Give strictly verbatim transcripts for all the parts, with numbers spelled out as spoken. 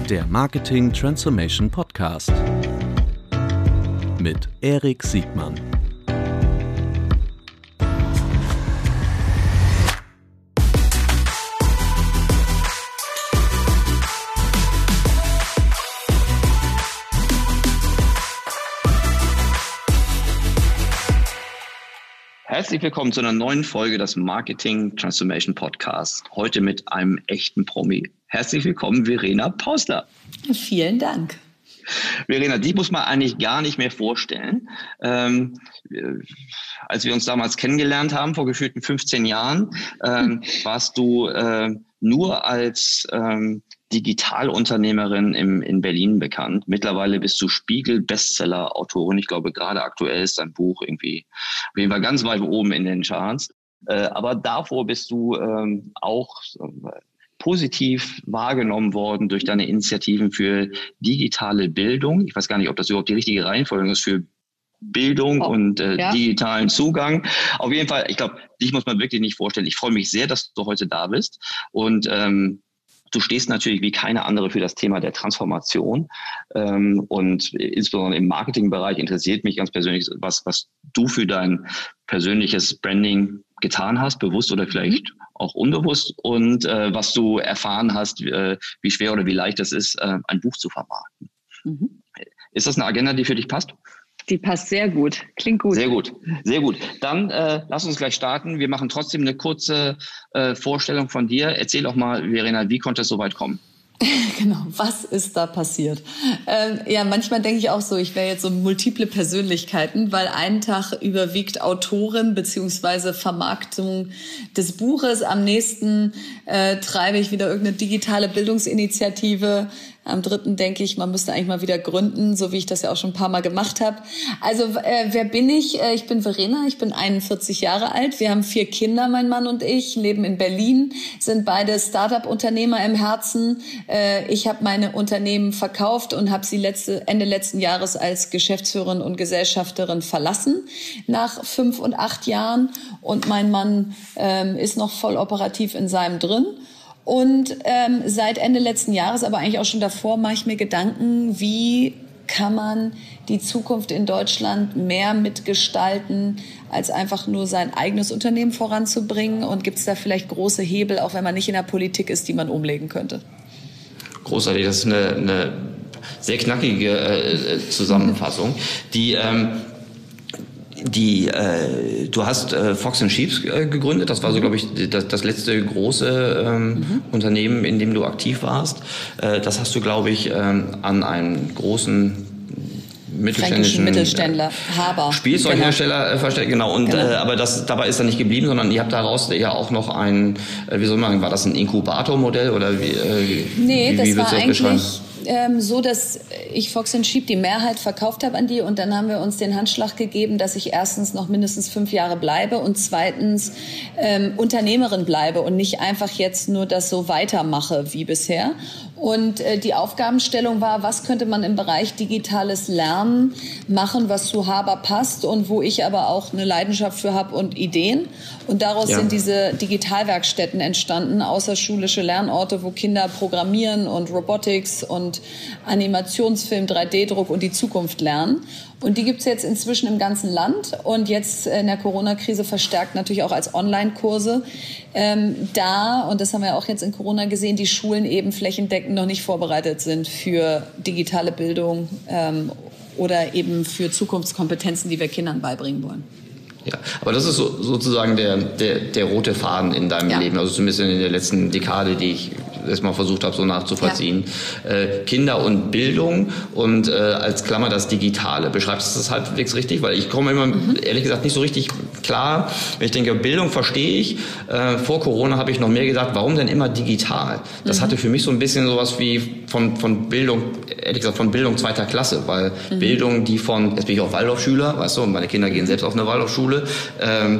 Der Marketing Transformation Podcast mit Erik Siegmann. Herzlich willkommen zu einer neuen Folge des Marketing Transformation Podcasts. Heute mit einem echten Promi. Herzlich willkommen, Verena Pausler. Vielen Dank. Verena, dich muss man eigentlich gar nicht mehr vorstellen. Ähm, als wir uns damals kennengelernt haben, vor gefühlten fünfzehn Jahren, ähm, warst du äh, nur als ähm, Digitalunternehmerin im, in Berlin bekannt. Mittlerweile bist du Spiegel-Bestseller-Autorin. Ich glaube, gerade aktuell ist dein Buch irgendwie auf jeden Fall ganz weit oben in den Charts. Äh, aber davor bist du ähm, auch äh, positiv wahrgenommen worden durch deine Initiativen für digitale Bildung. Ich weiß gar nicht, ob das überhaupt die richtige Reihenfolge ist für Bildung oh, und äh, ja. digitalen Zugang. Auf jeden Fall, ich glaube, dich muss man wirklich nicht vorstellen. Ich freue mich sehr, dass du heute da bist. Und ähm, du stehst natürlich wie keine andere für das Thema der Transformation. Ähm, und insbesondere im Marketingbereich interessiert mich ganz persönlich, was, was du für dein persönliches Branding getan hast, bewusst oder vielleicht auch unbewusst, und äh, was du erfahren hast, äh, wie schwer oder wie leicht es ist, äh, ein Buch zu vermarkten. Mhm. Ist das eine Agenda, die für dich passt? Die passt sehr gut. Klingt gut. Sehr gut, sehr gut. Dann äh, lass uns gleich starten. Wir machen trotzdem eine kurze äh, Vorstellung von dir. Erzähl doch mal, Verena, wie konnte es so weit kommen? Genau, was ist da passiert? Ähm, ja, manchmal denke ich auch so, ich wäre jetzt so multiple Persönlichkeiten, weil einen Tag überwiegt Autorin beziehungsweise Vermarktung des Buches. Am nächsten äh, treibe ich wieder irgendeine digitale Bildungsinitiative. Am dritten denke ich, man müsste eigentlich mal wieder gründen, so wie ich das ja auch schon ein paar Mal gemacht habe. Also äh, wer bin ich? Äh, ich bin Verena, ich bin einundvierzig Jahre alt. Wir haben vier Kinder, mein Mann und ich, leben in Berlin, sind beide Start-up-Unternehmer im Herzen. Äh, ich habe meine Unternehmen verkauft und habe sie letzte, Ende letzten Jahres als Geschäftsführerin und Gesellschafterin verlassen, nach fünf und acht Jahren. Und mein Mann ähm, ist noch voll operativ in seinem drin. Und ähm, seit Ende letzten Jahres, aber eigentlich auch schon davor, mache ich mir Gedanken, wie kann man die Zukunft in Deutschland mehr mitgestalten, als einfach nur sein eigenes Unternehmen voranzubringen? Und gibt es da vielleicht große Hebel, auch wenn man nicht in der Politik ist, die man umlegen könnte? Großartig, das ist eine, eine sehr knackige äh, Zusammenfassung, die... Ähm Die, äh, du hast äh, Fox and Sheep äh, gegründet. Das war so, glaube ich, das, das letzte große ähm, mhm. Unternehmen, in dem du aktiv warst. Äh, das hast du, glaube ich, ähm, an einen großen mittelständischen Mittelständler, Haber. Spielzeughersteller genau. äh, versteckt. Genau. Und genau. Äh, aber das dabei ist dann nicht geblieben, sondern ihr habt daraus ja auch noch ein, äh, wie soll man sagen, war das ein Inkubatormodell oder wie? Äh, nee, wie, das wie war würdest du das eigentlich beschreiben? Ähm, so, dass ich Fox and Sheep die Mehrheit verkauft habe an die, und dann haben wir uns den Handschlag gegeben, dass ich erstens noch mindestens fünf Jahre bleibe und zweitens ähm, Unternehmerin bleibe und nicht einfach jetzt nur das so weitermache wie bisher. Und äh, die Aufgabenstellung war, was könnte man im Bereich digitales Lernen machen, was zu Haber passt und wo ich aber auch eine Leidenschaft für habe und Ideen. Und daraus ja. sind diese Digitalwerkstätten entstanden, außerschulische Lernorte, wo Kinder programmieren und Robotics und Animationsfilm, drei D Druck und die Zukunft lernen. Und die gibt's jetzt inzwischen im ganzen Land und jetzt in der Corona-Krise verstärkt natürlich auch als Online-Kurse. Ähm, da, und das haben wir auch jetzt in Corona gesehen, die Schulen eben flächendeckend noch nicht vorbereitet sind für digitale Bildung ähm, oder eben für Zukunftskompetenzen, die wir Kindern beibringen wollen. Ja, aber das ist so, sozusagen der, der, der rote Faden in deinem ja. Leben, also zumindest in der letzten Dekade, die ich erstmal versucht habe, so nachzuvollziehen. Ja. Äh, Kinder und Bildung und äh, als Klammer das Digitale. Beschreibst du das halbwegs richtig? Weil ich komme immer, mhm. ehrlich gesagt, nicht so richtig klar. Wenn ich denke, Bildung verstehe ich. Äh, vor Corona habe ich noch mehr gesagt, warum denn immer digital? Das mhm. hatte für mich so ein bisschen sowas wie von, von Bildung, ehrlich gesagt, von Bildung zweiter Klasse, weil mhm. Bildung, die von, jetzt bin ich auch Waldorfschüler, weißt du, und meine Kinder gehen selbst auf eine Waldorfschule, ähm,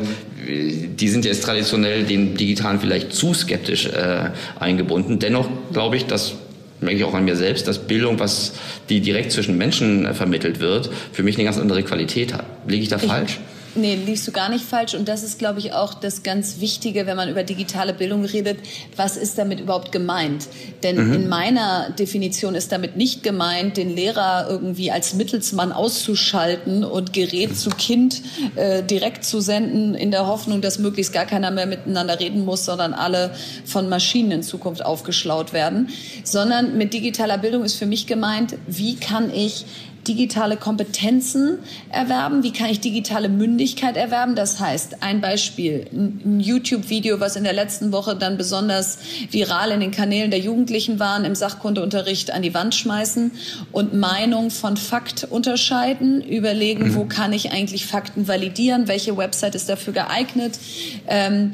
die sind jetzt traditionell dem Digitalen vielleicht zu skeptisch äh, eingebunden. Dennoch glaube ich, dass, merke ich auch an mir selbst, dass Bildung, was die direkt zwischen Menschen äh, vermittelt wird, für mich eine ganz andere Qualität hat. Liege ich da ich, falsch? Nee, liegst du gar nicht falsch. Und das ist, glaube ich, auch das ganz Wichtige, wenn man über digitale Bildung redet. Was ist damit überhaupt gemeint? Denn mhm. in meiner Definition ist damit nicht gemeint, den Lehrer irgendwie als Mittelsmann auszuschalten und Gerät zu Kind äh, direkt zu senden, in der Hoffnung, dass möglichst gar keiner mehr miteinander reden muss, sondern alle von Maschinen in Zukunft aufgeschlaut werden. Sondern mit digitaler Bildung ist für mich gemeint, wie kann ich digitale Kompetenzen erwerben, wie kann ich digitale Mündigkeit erwerben. Das heißt, ein Beispiel, ein YouTube-Video, was in der letzten Woche dann besonders viral in den Kanälen der Jugendlichen waren, im Sachkundeunterricht an die Wand schmeißen und Meinung von Fakt unterscheiden, überlegen, wo kann ich eigentlich Fakten validieren, welche Website ist dafür geeignet, ähm,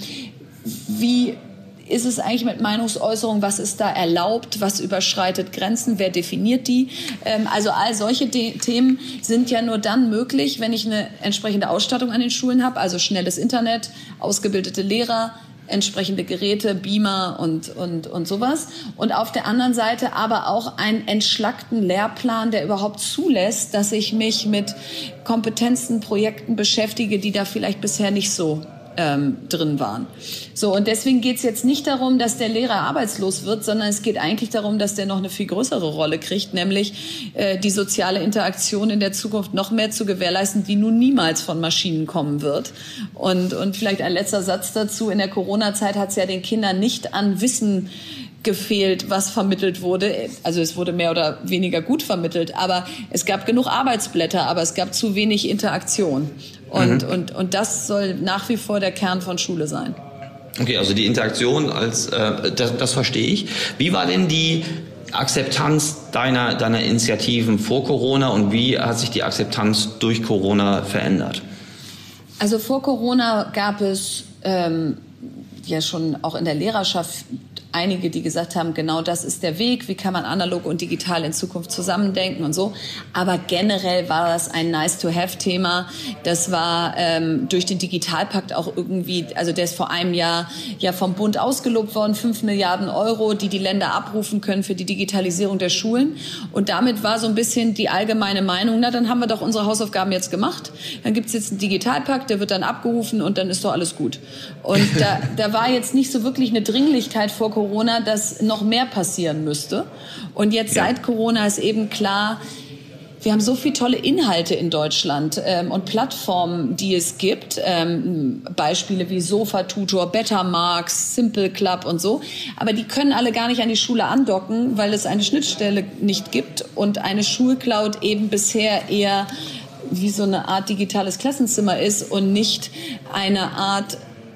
wie ist es eigentlich mit Meinungsäußerung, was ist da erlaubt, was überschreitet Grenzen, wer definiert die? Ähm, also all solche De- Themen sind ja nur dann möglich, wenn ich eine entsprechende Ausstattung an den Schulen habe, also schnelles Internet, ausgebildete Lehrer, entsprechende Geräte, Beamer und, und, und sowas. Und auf der anderen Seite aber auch einen entschlackten Lehrplan, der überhaupt zulässt, dass ich mich mit Kompetenzen, Projekten beschäftige, die da vielleicht bisher nicht so Ähm, drin waren. So, und deswegen geht es jetzt nicht darum, dass der Lehrer arbeitslos wird, sondern es geht eigentlich darum, dass der noch eine viel größere Rolle kriegt, nämlich äh, die soziale Interaktion in der Zukunft noch mehr zu gewährleisten, die nun niemals von Maschinen kommen wird. Und, und vielleicht ein letzter Satz dazu. In der Corona-Zeit hat es ja den Kindern nicht an Wissen gefehlt, was vermittelt wurde. Also es wurde mehr oder weniger gut vermittelt, aber es gab genug Arbeitsblätter, aber es gab zu wenig Interaktion. Und, mhm. und, und das soll nach wie vor der Kern von Schule sein. Okay, also die Interaktion als, äh, das, das verstehe ich. Wie war denn die Akzeptanz deiner, deiner Initiativen vor Corona und wie hat sich die Akzeptanz durch Corona verändert? Also vor Corona gab es ähm, ja schon auch in der Lehrerschaft einige, die gesagt haben, genau das ist der Weg, wie kann man analog und digital in Zukunft zusammendenken und so. Aber generell war das ein Nice-to-have-Thema. Das war ähm, durch den Digitalpakt auch irgendwie, also der ist vor einem Jahr ja vom Bund ausgelobt worden, fünf Milliarden Euro, die die Länder abrufen können für die Digitalisierung der Schulen. Und damit war so ein bisschen die allgemeine Meinung, na, dann haben wir doch unsere Hausaufgaben jetzt gemacht. Dann gibt's jetzt einen Digitalpakt, der wird dann abgerufen und dann ist doch alles gut. Und da, da war jetzt nicht so wirklich eine Dringlichkeit vor Corona, dass noch mehr passieren müsste. Und jetzt ja. seit Corona ist eben klar, wir haben so viele tolle Inhalte in Deutschland ähm, und Plattformen, die es gibt. Ähm, Beispiele wie Sofa-Tutor, Bettermarks, Simple Club und so. Aber die können alle gar nicht an die Schule andocken, weil es eine Schnittstelle nicht gibt und eine Schulcloud eben bisher eher wie so eine Art digitales Klassenzimmer ist und nicht eine Art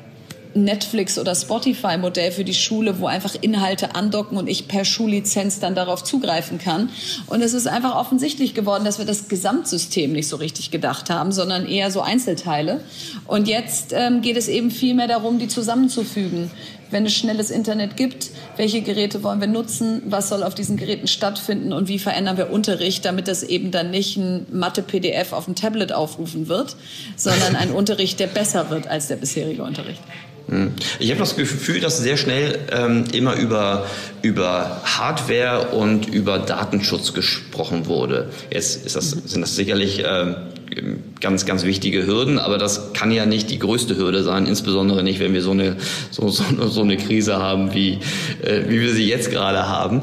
Netflix- oder Spotify-Modell für die Schule, wo einfach Inhalte andocken und ich per Schullizenz dann darauf zugreifen kann. Und es ist einfach offensichtlich geworden, dass wir das Gesamtsystem nicht so richtig gedacht haben, sondern eher so Einzelteile. Und jetzt ähm, geht es eben viel mehr darum, die zusammenzufügen. Wenn es schnelles Internet gibt, welche Geräte wollen wir nutzen, was soll auf diesen Geräten stattfinden und wie verändern wir Unterricht, damit das eben dann nicht ein Mathe-P D F auf dem Tablet aufrufen wird, sondern ein Unterricht, der besser wird als der bisherige Unterricht. Ich habe das Gefühl, dass sehr schnell ähm, immer über, über Hardware und über Datenschutz gesprochen wurde. Jetzt ist das, sind das sicherlich ähm, ganz, ganz wichtige Hürden, aber das kann ja nicht die größte Hürde sein, insbesondere nicht, wenn wir so eine, so, so, so eine Krise haben, wie, äh, wie wir sie jetzt gerade haben.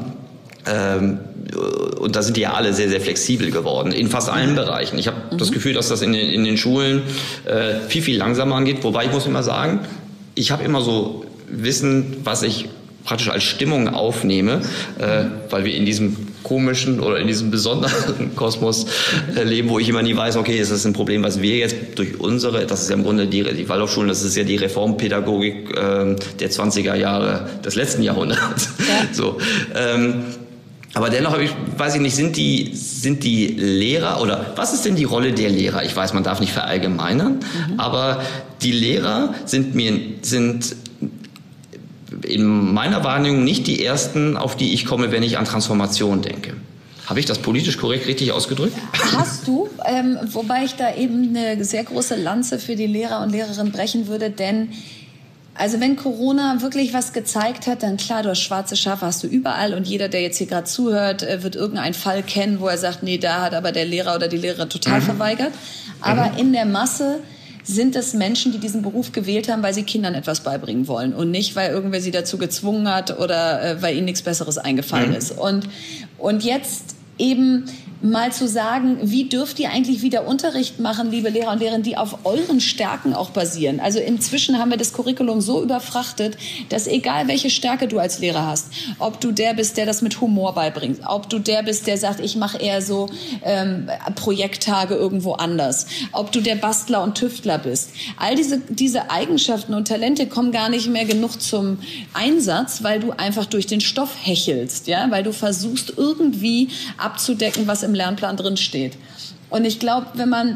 Ähm, und da sind die ja alle sehr, sehr flexibel geworden, in fast allen Bereichen. Ich habe mhm. das Gefühl, dass das in den, in den Schulen äh, viel, viel langsamer angeht, wobei ich muss immer sagen, ich habe immer so Wissen, was ich praktisch als Stimmung aufnehme, äh, weil wir in diesem komischen oder in diesem besonderen Kosmos äh, leben, wo ich immer nie weiß, okay, ist das ein Problem, was wir jetzt durch unsere, das ist ja im Grunde die, die Waldorfschulen, das ist ja die Reformpädagogik äh, der zwanziger Jahre des letzten Jahrhunderts. Ja. So, ähm, aber dennoch habe ich, weiß ich nicht, sind die, sind die Lehrer oder was ist denn die Rolle der Lehrer? Ich weiß, man darf nicht verallgemeinern, mhm. aber die Lehrer sind mir, sind in meiner Wahrnehmung nicht die ersten, auf die ich komme, wenn ich an Transformation denke. Habe ich das politisch korrekt richtig ausgedrückt? Hast du, ähm, wobei ich da eben eine sehr große Lanze für die Lehrer und Lehrerinnen brechen würde, denn also wenn Corona wirklich was gezeigt hat, dann klar, du hast schwarze Schafe, hast du überall und jeder, der jetzt hier gerade zuhört, wird irgendeinen Fall kennen, wo er sagt, nee, da hat aber der Lehrer oder die Lehrerin total mhm. verweigert. Aber mhm. in der Masse sind es Menschen, die diesen Beruf gewählt haben, weil sie Kindern etwas beibringen wollen und nicht, weil irgendwer sie dazu gezwungen hat oder äh, weil ihnen nichts Besseres eingefallen mhm. ist. Und, und jetzt eben mal zu sagen, wie dürft ihr eigentlich wieder Unterricht machen, liebe Lehrer und Lehrerinnen, die auf euren Stärken auch basieren. Also inzwischen haben wir das Curriculum so überfrachtet, dass egal welche Stärke du als Lehrer hast, ob du der bist, der das mit Humor beibringt, ob du der bist, der sagt, ich mache eher so ähm, Projekttage irgendwo anders, ob du der Bastler und Tüftler bist. All diese, diese Eigenschaften und Talente kommen gar nicht mehr genug zum Einsatz, weil du einfach durch den Stoff hechelst, ja, weil du versuchst irgendwie abzudecken, was im Lernplan drin steht. Und ich glaube, wenn man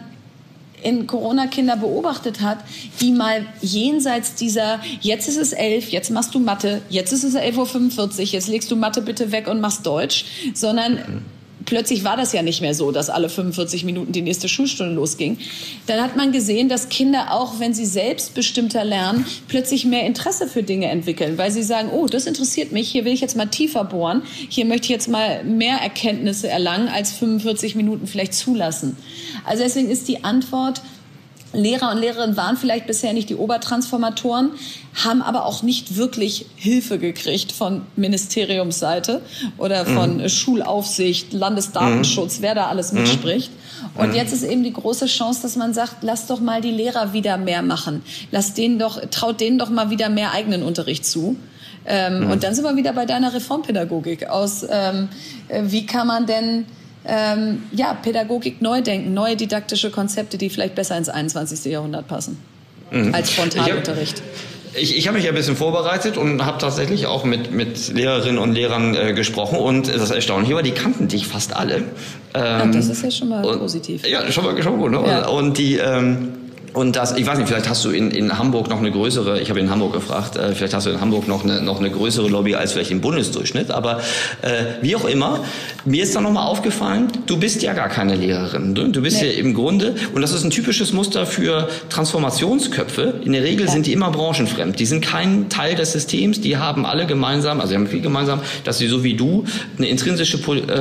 in Corona Kinder beobachtet hat, die mal jenseits dieser, jetzt ist es elf, jetzt machst du Mathe, jetzt ist es elf Uhr fünfundvierzig, jetzt legst du Mathe bitte weg und machst Deutsch, sondern mhm. plötzlich war das ja nicht mehr so, dass alle fünfundvierzig Minuten die nächste Schulstunde losging. Dann hat man gesehen, dass Kinder auch, wenn sie selbstbestimmter lernen, plötzlich mehr Interesse für Dinge entwickeln, weil sie sagen, oh, das interessiert mich, hier will ich jetzt mal tiefer bohren, hier möchte ich jetzt mal mehr Erkenntnisse erlangen, als fünfundvierzig Minuten vielleicht zulassen. Also deswegen ist die Antwort, Lehrer und Lehrerinnen waren vielleicht bisher nicht die Obertransformatoren, haben aber auch nicht wirklich Hilfe gekriegt von Ministeriumsseite oder von mhm. Schulaufsicht, Landesdatenschutz, mhm. wer da alles mitspricht. Mhm. Und jetzt ist eben die große Chance, dass man sagt, lass doch mal die Lehrer wieder mehr machen. Lass denen doch, traut denen doch mal wieder mehr eigenen Unterricht zu. Ähm, mhm. Und dann sind wir wieder bei deiner Reformpädagogik aus, ähm, wie kann man denn Ähm, ja, Pädagogik neu denken, neue didaktische Konzepte, die vielleicht besser ins einundzwanzigste Jahrhundert passen, mhm. als Frontalunterricht. Ich, ich habe mich ein bisschen vorbereitet und habe tatsächlich auch mit, mit Lehrerinnen und Lehrern äh, gesprochen und das Erstaunliche war, die kannten dich fast alle. Ähm, ja, das ist ja schon mal und, positiv. Ja, schon mal, schon mal gut. Ne? Ja. Und die... Ähm, Und das, ich weiß nicht, vielleicht hast du in, in Hamburg noch eine größere, ich habe in Hamburg gefragt, äh, vielleicht hast du in Hamburg noch eine, noch eine größere Lobby als vielleicht im Bundesdurchschnitt, aber äh, wie auch immer, mir ist dann nochmal aufgefallen, du bist ja gar keine Lehrerin. Du, du bist nee. ja im Grunde, und das ist ein typisches Muster für Transformationsköpfe, in der Regel ja. sind die immer branchenfremd, die sind kein Teil des Systems, die haben alle gemeinsam, also sie haben viel gemeinsam, dass sie so wie du eine intrinsische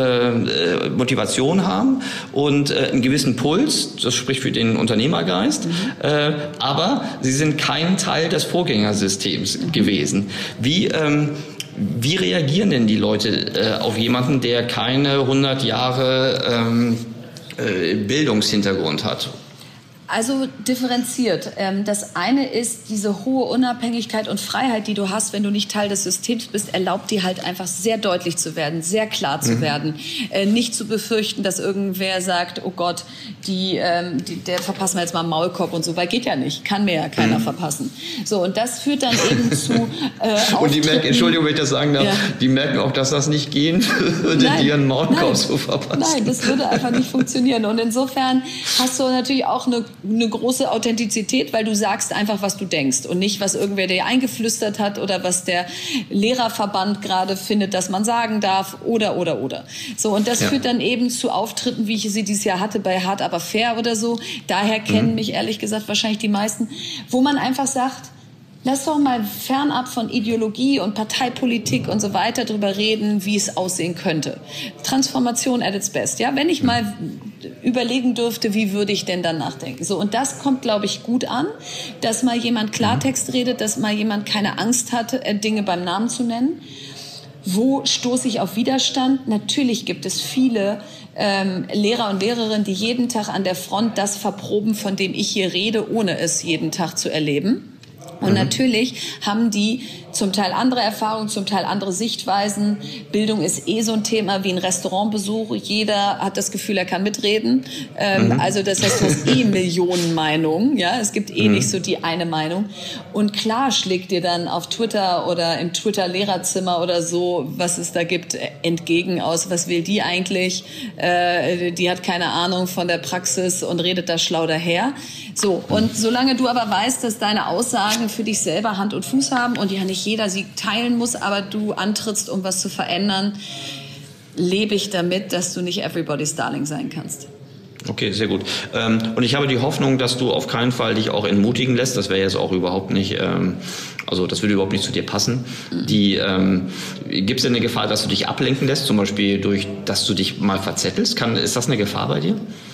äh, Motivation haben und äh, einen gewissen Puls, das spricht für den Unternehmergeist, mhm. Äh, aber sie sind kein Teil des Vorgängersystems gewesen. Wie, ähm, wie reagieren denn die Leute äh, auf jemanden, der keine hundert Jahre ähm, äh, Bildungshintergrund hat? Also differenziert. Das eine ist diese hohe Unabhängigkeit und Freiheit, die du hast, wenn du nicht Teil des Systems bist, erlaubt dir halt einfach sehr deutlich zu werden, sehr klar zu mhm. werden. Nicht zu befürchten, dass irgendwer sagt, oh Gott, die, die, der verpassen wir jetzt mal einen Maulkorb und so, weil geht ja nicht, kann mir ja keiner mhm. verpassen. So, und das führt dann eben zu äh, Und die merken, Entschuldigung, wenn ich das sagen darf, ja. die merken auch, dass das nicht gehen würde, dir einen Maulkorb zu verpassen. Nein, das würde einfach nicht funktionieren. Und insofern hast du natürlich auch eine eine große Authentizität, weil du sagst einfach, was du denkst und nicht, was irgendwer dir eingeflüstert hat oder was der Lehrerverband gerade findet, dass man sagen darf oder, oder, oder. So, und das ja. führt dann eben zu Auftritten, wie ich sie dieses Jahr hatte bei Hart aber fair oder so. Daher kennen mhm. mich ehrlich gesagt wahrscheinlich die meisten, wo man einfach sagt, lass doch mal fernab von Ideologie und Parteipolitik und so weiter drüber reden, wie es aussehen könnte. Transformation at its best. Ja, wenn ich mal überlegen dürfte, wie würde ich denn dann nachdenken? So, und das kommt, glaube ich, gut an, dass mal jemand Klartext redet, dass mal jemand keine Angst hatte, Dinge beim Namen zu nennen. Wo stoße ich auf Widerstand? Natürlich gibt es viele ähm, Lehrer und Lehrerinnen, die jeden Tag an der Front das verproben, von dem ich hier rede, ohne es jeden Tag zu erleben. Und mhm. natürlich haben die zum Teil andere Erfahrungen, zum Teil andere Sichtweisen. Bildung ist eh so ein Thema wie ein Restaurantbesuch. Jeder hat das Gefühl, er kann mitreden. Ähm, mhm. Also das heißt, du hast eh Millionen Meinungen. Ja, es gibt eh mhm. nicht so die eine Meinung. Und klar schlägt dir dann auf Twitter oder im Twitter-Lehrerzimmer oder so, was es da gibt, entgegen aus. Was will die eigentlich? Äh, die hat keine Ahnung von der Praxis und redet da schlau daher. So, und solange du aber weißt, dass deine Aussagen für dich selber Hand und Fuß haben und ja nicht jeder sie teilen muss, aber du antrittst, um was zu verändern, lebe ich damit, dass du nicht everybody's darling sein kannst. Okay, sehr gut. Und ich habe die Hoffnung, dass du auf keinen Fall dich auch entmutigen lässt. Das wäre jetzt auch überhaupt nicht, also das würde überhaupt nicht zu dir passen. Die, ähm, gibt es denn eine Gefahr, dass du dich ablenken lässt, zum Beispiel durch, dass du dich mal verzettelst? Kann, ist das eine Gefahr bei dir?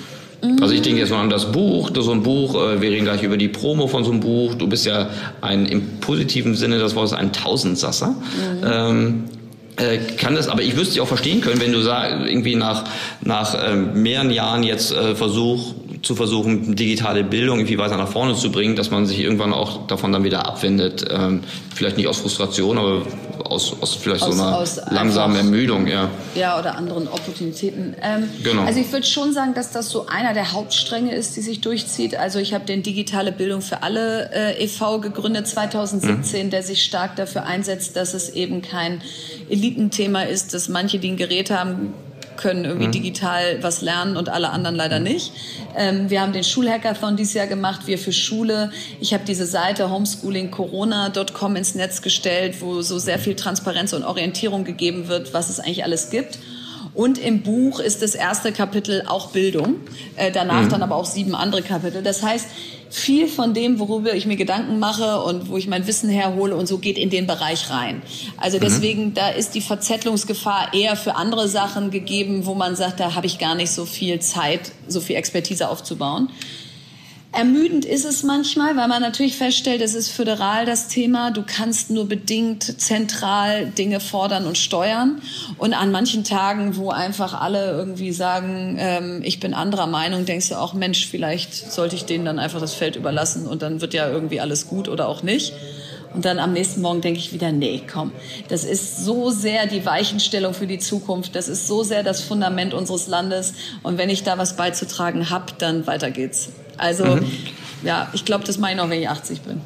Also ich denke jetzt mal an das Buch, so ein Buch, wir reden gleich über die Promo von so einem Buch. Du bist ja ein, im positiven Sinne des Wortes, ein Tausendsasser. Mhm. Ähm, äh, kann das, aber ich wüsste dich auch verstehen können, wenn du sag, irgendwie nach, nach äh, mehreren Jahren jetzt äh, versuch, zu versuchen, digitale Bildung irgendwie weiter nach vorne zu bringen, dass man sich irgendwann auch davon dann wieder abwendet. Ähm, vielleicht nicht aus Frustration, aber aus, aus vielleicht aus, so einer aus langsamen Ermüdung. Ja, ja, oder anderen Opportunitäten. Ähm, genau. Also ich würde schon sagen, dass das so einer der Hauptstränge ist, die sich durchzieht. Also ich habe den Digitale Bildung für alle äh, e V gegründet zwanzig siebzehn, mhm. der sich stark dafür einsetzt, dass es eben kein Elitenthema ist, dass manche, die ein Gerät haben, können irgendwie mhm. digital was lernen und alle anderen leider nicht. Ähm, wir haben den Schulhackathon dieses Jahr gemacht, wir für Schule. Ich habe diese Seite homeschooling corona punkt com ins Netz gestellt, wo so sehr viel Transparenz und Orientierung gegeben wird, was es eigentlich alles gibt. Und im Buch ist das erste Kapitel auch Bildung, äh, danach mhm. dann aber auch sieben andere Kapitel. Das heißt, viel von dem, worüber ich mir Gedanken mache und wo ich mein Wissen herhole und so, geht in den Bereich rein. Also deswegen, mhm. da ist die Verzettlungsgefahr eher für andere Sachen gegeben, wo man sagt, da habe ich gar nicht so viel Zeit, so viel Expertise aufzubauen. Ermüdend ist es manchmal, weil man natürlich feststellt, es ist föderal das Thema. Du kannst nur bedingt zentral Dinge fordern und steuern. Und an manchen Tagen, wo einfach alle irgendwie sagen, ähm, ich bin anderer Meinung, denkst du auch, Mensch, vielleicht sollte ich denen dann einfach das Feld überlassen und dann wird ja irgendwie alles gut oder auch nicht. Und dann am nächsten Morgen denke ich wieder, nee, komm, das ist so sehr die Weichenstellung für die Zukunft, das ist so sehr das Fundament unseres Landes. Und wenn ich da was beizutragen habe, dann weiter geht's. Also, mhm. ja, ich glaube, das mache ich noch, wenn ich achtzig bin.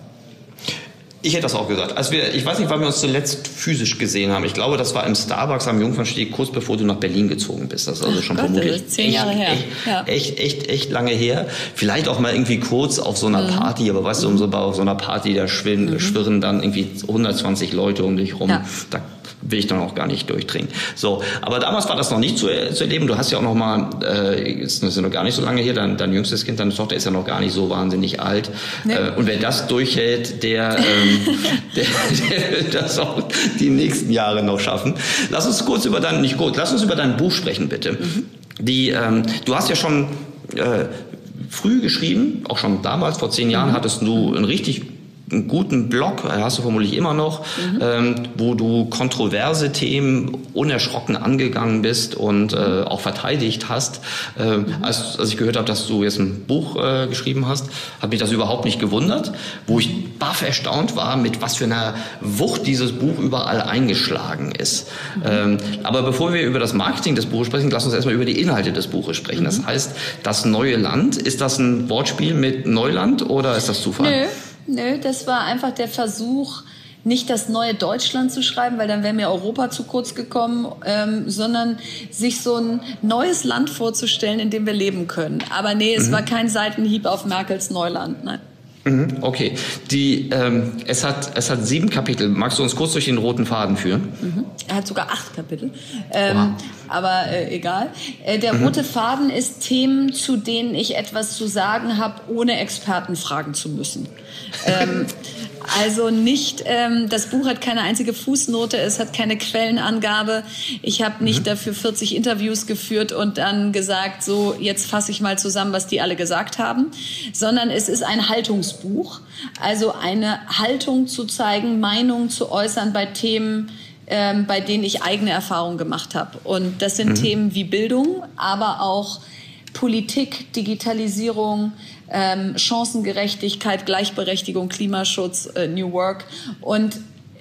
Ich hätte das auch gesagt. Als wir, ich weiß nicht, wann wir uns zuletzt physisch gesehen haben. Ich glaube, das war im Starbucks am Jungfernstieg, kurz bevor du nach Berlin gezogen bist. Das ist also schon Gott, vermutlich zehn Jahre echt, her. Echt, ja. echt, echt, echt lange her. Vielleicht auch mal irgendwie kurz auf so einer mhm. Party, aber weißt du, um so, auf so einer Party, da schwirren, mhm. schwirren dann irgendwie hundertzwanzig Leute um dich rum. Ja. Da will ich dann auch gar nicht durchdringen. So, aber damals war das noch nicht zu, zu erleben. Du hast ja auch noch mal, äh, ist, ist ja noch gar nicht so lange her, dein, dein jüngstes Kind, deine Tochter ist ja noch gar nicht so wahnsinnig alt. Nee. Äh, und wer das durchhält, der, ähm, der, der wird das auch die nächsten Jahre noch schaffen. Lass uns kurz über dein, nicht kurz, lass uns über dein Buch sprechen, bitte. Mhm. Die, ähm, du hast ja schon äh, früh geschrieben, auch schon damals, vor zehn Jahren, mhm. hattest du einen richtig einen guten Blog, hast du vermutlich immer noch, mhm. ähm, wo du kontroverse Themen unerschrocken angegangen bist und äh, auch verteidigt hast. Äh, mhm. als, als ich gehört habe, dass du jetzt ein Buch äh, geschrieben hast, hat mich das überhaupt nicht gewundert, wo ich baff erstaunt war, mit was für einer Wucht dieses Buch überall eingeschlagen ist. Mhm. Ähm, aber bevor wir über das Marketing des Buches sprechen, lass uns erstmal über die Inhalte des Buches sprechen. Mhm. Das heißt, das neue Land, ist das ein Wortspiel mit Neuland oder ist das Zufall? Nö. Nö, das war einfach der Versuch, nicht das neue Deutschland zu schreiben, weil dann wäre mir Europa zu kurz gekommen, ähm, sondern sich so ein neues Land vorzustellen, in dem wir leben können. Aber nee, es mhm. war kein Seitenhieb auf Merkels Neuland, nein. Okay, die, ähm, es hat es hat sieben Kapitel. Magst du uns kurz durch den roten Faden führen? Mhm. Er hat sogar acht Kapitel, ähm, aber äh, egal. Äh, der mhm. rote Faden ist Themen, zu denen ich etwas zu sagen habe, ohne Experten fragen zu müssen. ähm, Also nicht, ähm, das Buch hat keine einzige Fußnote, es hat keine Quellenangabe. Ich habe nicht mhm. dafür vierzig Interviews geführt und dann gesagt, so jetzt fasse ich mal zusammen, was die alle gesagt haben, sondern es ist ein Haltungsbuch, also eine Haltung zu zeigen, Meinungen zu äußern bei Themen, ähm, bei denen ich eigene Erfahrungen gemacht habe. Und das sind mhm. Themen wie Bildung, aber auch Politik, Digitalisierung, ähm, Chancengerechtigkeit, Gleichberechtigung, Klimaschutz, äh, New Work. Und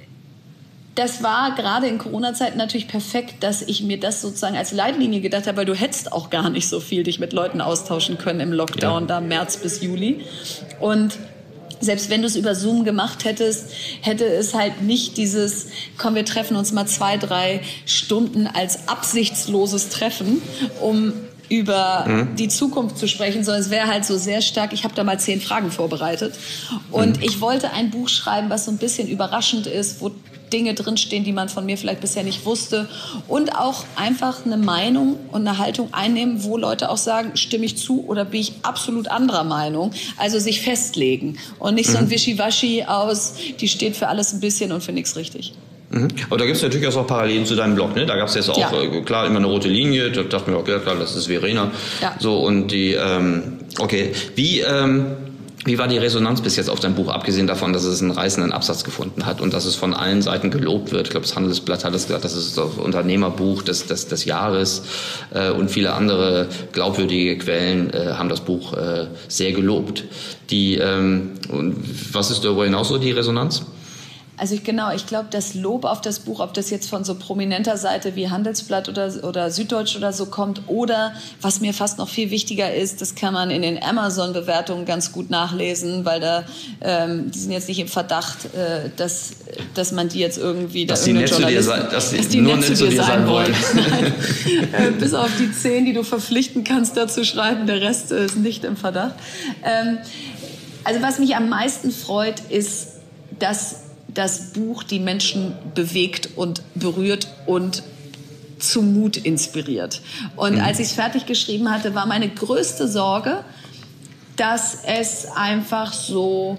das war gerade in Corona-Zeiten natürlich perfekt, dass ich mir das sozusagen als Leitlinie gedacht habe, weil du hättest auch gar nicht so viel dich mit Leuten austauschen können im Lockdown, ja. da März bis Juli. Und selbst wenn du es über Zoom gemacht hättest, hätte es halt nicht dieses, komm, wir treffen uns mal zwei, drei Stunden als absichtsloses Treffen, um über mhm. die Zukunft zu sprechen, sondern es wäre halt so sehr stark, ich habe da mal zehn Fragen vorbereitet und mhm. ich wollte ein Buch schreiben, was so ein bisschen überraschend ist, wo Dinge drinstehen, die man von mir vielleicht bisher nicht wusste und auch einfach eine Meinung und eine Haltung einnehmen, wo Leute auch sagen, stimme ich zu oder bin ich absolut anderer Meinung, also sich festlegen und nicht mhm. so ein Wischiwaschi aus, die steht für alles ein bisschen und für nichts richtig. Mhm. Aber da gibt es natürlich auch Parallelen zu deinem Blog, ne? Da gab es jetzt auch, ja. äh, klar, immer eine rote Linie, da dachte ich mir, okay, klar, das ist Verena. Ja. So, und die, ähm, okay, wie, ähm, wie war die Resonanz bis jetzt auf dein Buch, abgesehen davon, dass es einen reißenden Absatz gefunden hat und dass es von allen Seiten gelobt wird? Ich glaube, das Handelsblatt hat es gesagt, das ist das Unternehmerbuch des, des, des Jahres, äh, und viele andere glaubwürdige Quellen äh, haben das Buch äh, sehr gelobt. Die, ähm, und was ist darüber hinaus so die Resonanz? Also ich, genau, ich glaube, das Lob auf das Buch, ob das jetzt von so prominenter Seite wie Handelsblatt oder, oder Süddeutsch oder so kommt, oder was mir fast noch viel wichtiger ist, das kann man in den Amazon-Bewertungen ganz gut nachlesen, weil da, ähm, die sind jetzt nicht im Verdacht, äh, dass, dass man die jetzt irgendwie... Dass da die nett zu dir sein, dass die, dass die nur nett zu dir sein wollen. Nein, äh, bis auf die zehn, die du verpflichten kannst, dazu schreiben, der Rest äh, ist nicht im Verdacht. Ähm, also was mich am meisten freut, ist, dass das Buch die Menschen bewegt und berührt und zu Mut inspiriert. Und mhm. als ich es fertig geschrieben hatte, war meine größte Sorge, dass es einfach so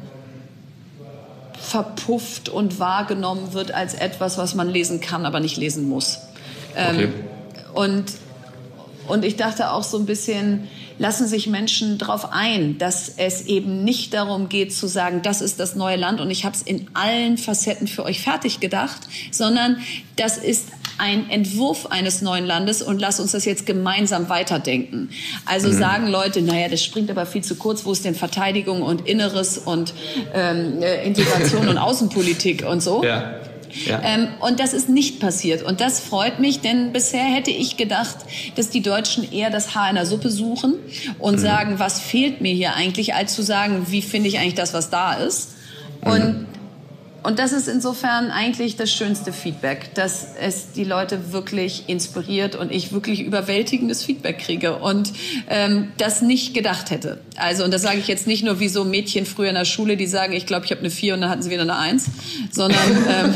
verpufft und wahrgenommen wird als etwas, was man lesen kann, aber nicht lesen muss. Okay. Ähm, und, und ich dachte auch so ein bisschen, lassen sich Menschen darauf ein, dass es eben nicht darum geht zu sagen, das ist das neue Land und ich habe es in allen Facetten für euch fertig gedacht, sondern das ist ein Entwurf eines neuen Landes und lass uns das jetzt gemeinsam weiterdenken. Also mhm. sagen Leute, naja, das springt aber viel zu kurz, wo ist denn Verteidigung und Inneres und ähm, Integration und Außenpolitik und so. Ja. Ja. Ähm, und das ist nicht passiert. Und das freut mich, denn bisher hätte ich gedacht, dass die Deutschen eher das Haar in der Suppe suchen und mhm. sagen, was fehlt mir hier eigentlich, als zu sagen, wie finde ich eigentlich das, was da ist. Und, mhm. und das ist insofern eigentlich das schönste Feedback, dass es die Leute wirklich inspiriert und ich wirklich überwältigendes Feedback kriege und ähm, das nicht gedacht hätte. Also, und das sage ich jetzt nicht nur wie so Mädchen früher in der Schule, die sagen, ich glaube, ich habe eine vier und dann hatten sie wieder eine eins, sondern, ähm,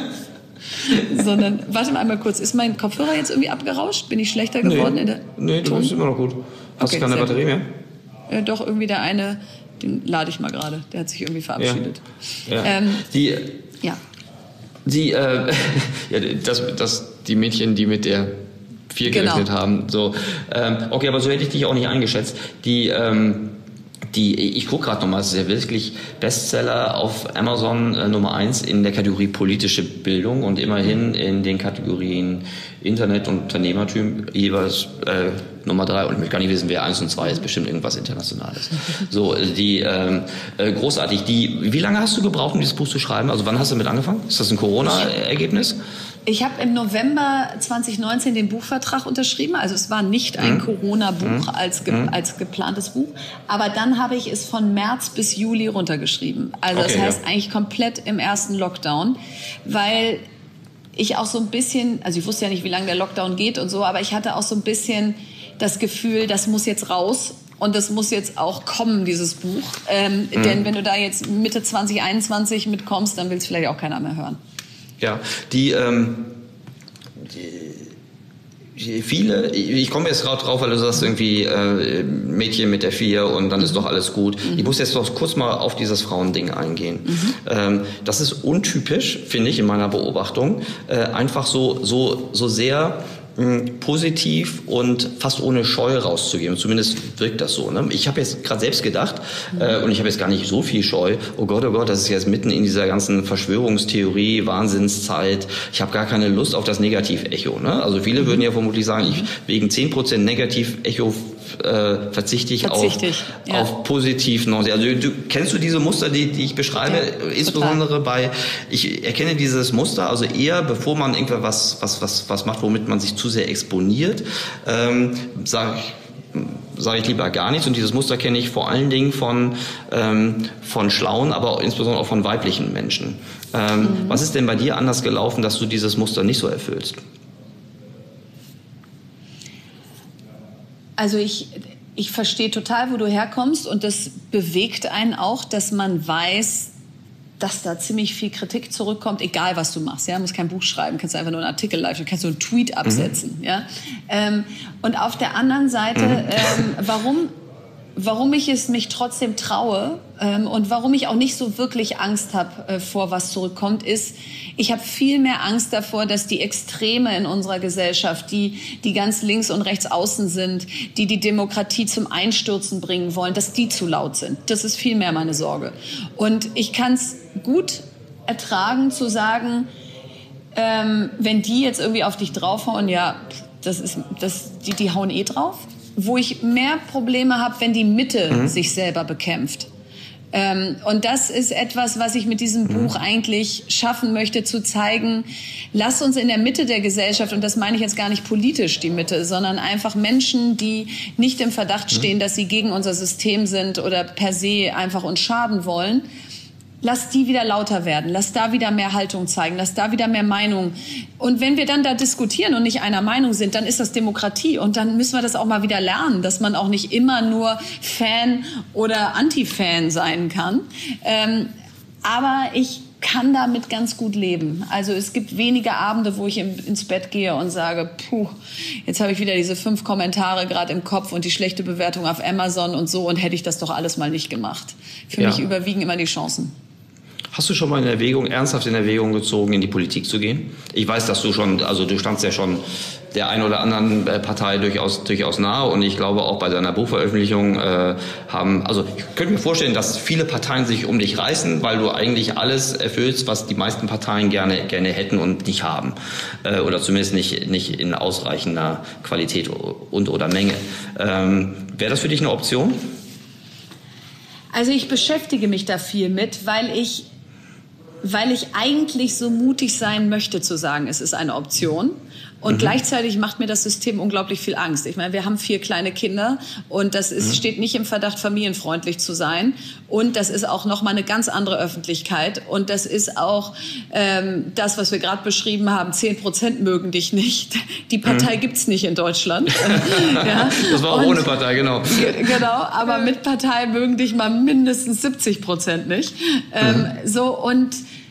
sondern, warte mal einmal kurz, ist mein Kopfhörer jetzt irgendwie abgerauscht? Bin ich schlechter geworden? Nee, in der nee du bist immer noch gut. Hast okay, du keine Batterie mehr? Ja, doch, irgendwie der eine, den lade ich mal gerade, der hat sich irgendwie verabschiedet. Ja. Ja. Ähm, die, ja. Die, äh, ja, das, das, die Mädchen, die mit der vier gerechnet genau. haben. So, ähm, okay, aber so hätte ich dich auch nicht eingeschätzt. Die, ähm, die, ich gucke gerade nochmal, es ist ja wirklich Bestseller auf Amazon äh, Nummer eins in der Kategorie politische Bildung und immerhin in den Kategorien Internet und Unternehmertum jeweils äh, Nummer drei. Und ich möchte gar nicht wissen, wer eins und zwei ist, bestimmt irgendwas Internationales. So, die, ähm, äh, großartig. Die, wie lange hast du gebraucht, um dieses Buch zu schreiben? Also wann hast du damit angefangen? Ist das ein Corona-Ergebnis? Ich habe im November zwanzig neunzehn den Buchvertrag unterschrieben. Also es war nicht ein mhm. Corona-Buch mhm. als, ge mhm. als geplantes Buch. Aber dann habe ich es von März bis Juli runtergeschrieben. Also okay, das heißt ja. eigentlich komplett im ersten Lockdown. Weil ich auch so ein bisschen, also ich wusste ja nicht, wie lange der Lockdown geht und so, aber ich hatte auch so ein bisschen das Gefühl, das muss jetzt raus. Und das muss jetzt auch kommen, dieses Buch. Ähm, mhm. Denn wenn du da jetzt Mitte zwanzig einundzwanzig mitkommst, dann will es vielleicht auch keiner mehr hören. Ja, die, ähm, die, die viele, ich komme jetzt gerade drauf, weil du sagst irgendwie äh, Mädchen mit der vier und dann mhm. ist doch alles gut. Mhm. Ich muss jetzt noch kurz mal auf dieses Frauending eingehen. Mhm. Ähm, das ist untypisch, finde ich, in meiner Beobachtung. Äh, einfach so, so, so sehr positiv und fast ohne Scheu rauszugeben. Zumindest wirkt das so. Ne? Ich habe jetzt gerade selbst gedacht, äh, und ich habe jetzt gar nicht so viel Scheu, oh Gott, oh Gott, das ist jetzt mitten in dieser ganzen Verschwörungstheorie, Wahnsinnszeit. Ich habe gar keine Lust auf das Negativecho. Ne? Also viele mhm. würden ja vermutlich sagen, ich wegen zehn Prozent Negativecho äh, verzichte ich verzichte auf, ich, ja. auf positiv. Also du, kennst du diese Muster, die, die ich beschreibe? Ja, insbesondere total. bei, ich erkenne dieses Muster, also eher bevor man irgendwas was, was, was macht, womit man sich zu sehr exponiert, ähm, sage ich, sage ich lieber gar nichts. Und dieses Muster kenne ich vor allen Dingen von, ähm, von schlauen, aber auch insbesondere auch von weiblichen Menschen. Ähm, mhm. Was ist denn bei dir anders gelaufen, dass du dieses Muster nicht so erfüllst? Also ich, ich verstehe total, wo du herkommst und das bewegt einen auch, dass man weiß, dass da ziemlich viel Kritik zurückkommt, egal was du machst. Ja, du musst kein Buch schreiben, kannst einfach nur einen Artikel live, kannst du einen Tweet absetzen. Mhm. Ja, ähm, und auf der anderen Seite, ähm, warum warum ich es mich trotzdem traue ähm, und warum ich auch nicht so wirklich Angst habe äh, vor, was zurückkommt, ist, ich habe viel mehr Angst davor, dass die Extreme in unserer Gesellschaft, die, die ganz links und rechts außen sind, die die Demokratie zum Einstürzen bringen wollen, dass die zu laut sind. Das ist viel mehr meine Sorge. Und ich kann es gut ertragen, zu sagen, ähm, wenn die jetzt irgendwie auf dich draufhauen, ja, das ist, das, die, die hauen eh drauf. Wo ich mehr Probleme habe, wenn die Mitte mhm. sich selber bekämpft. Ähm, und das ist etwas, was ich mit diesem mhm. Buch eigentlich schaffen möchte, zu zeigen, lass uns in der Mitte der Gesellschaft, und das meine ich jetzt gar nicht politisch die Mitte, sondern einfach Menschen, die nicht im Verdacht stehen, mhm. dass sie gegen unser System sind oder per se einfach uns schaden wollen, lass die wieder lauter werden, lass da wieder mehr Haltung zeigen, lass da wieder mehr Meinung. Und wenn wir dann da diskutieren und nicht einer Meinung sind, dann ist das Demokratie. Und dann müssen wir das auch mal wieder lernen, dass man auch nicht immer nur Fan oder Anti-Fan sein kann. Ähm, aber ich kann damit ganz gut leben. Also es gibt wenige Abende, wo ich im, ins Bett gehe und sage, puh, jetzt habe ich wieder diese fünf Kommentare gerade im Kopf und die schlechte Bewertung auf Amazon und so, und hätte ich das doch alles mal nicht gemacht. Für ja. mich überwiegen immer die Chancen. Hast du schon mal in Erwägung, ernsthaft in Erwägung gezogen, in die Politik zu gehen? Ich weiß, dass du schon, also du standst ja schon der einen oder anderen Partei durchaus, durchaus nahe, und ich glaube auch bei deiner Buchveröffentlichung äh, haben, also ich könnte mir vorstellen, dass viele Parteien sich um dich reißen, weil du eigentlich alles erfüllst, was die meisten Parteien gerne, gerne hätten und nicht haben. Äh, oder zumindest nicht, nicht in ausreichender Qualität und oder Menge. Ähm, wäre das für dich eine Option? Also ich beschäftige mich da viel mit, weil ich weil ich eigentlich so mutig sein möchte zu sagen, es ist eine Option. Und mhm. gleichzeitig macht mir das System unglaublich viel Angst. Ich meine, wir haben vier kleine Kinder und das ist, mhm. steht nicht im Verdacht, familienfreundlich zu sein. Und das ist auch nochmal eine ganz andere Öffentlichkeit. Und das ist auch ähm, das, was wir gerade beschrieben haben, zehn Prozent mögen dich nicht. Die Partei mhm. gibt's nicht in Deutschland. ja. Das war auch und, ohne Partei, genau. G- genau, aber mit Partei mögen dich mal mindestens siebzig Prozent nicht. Ähm, mhm. So, und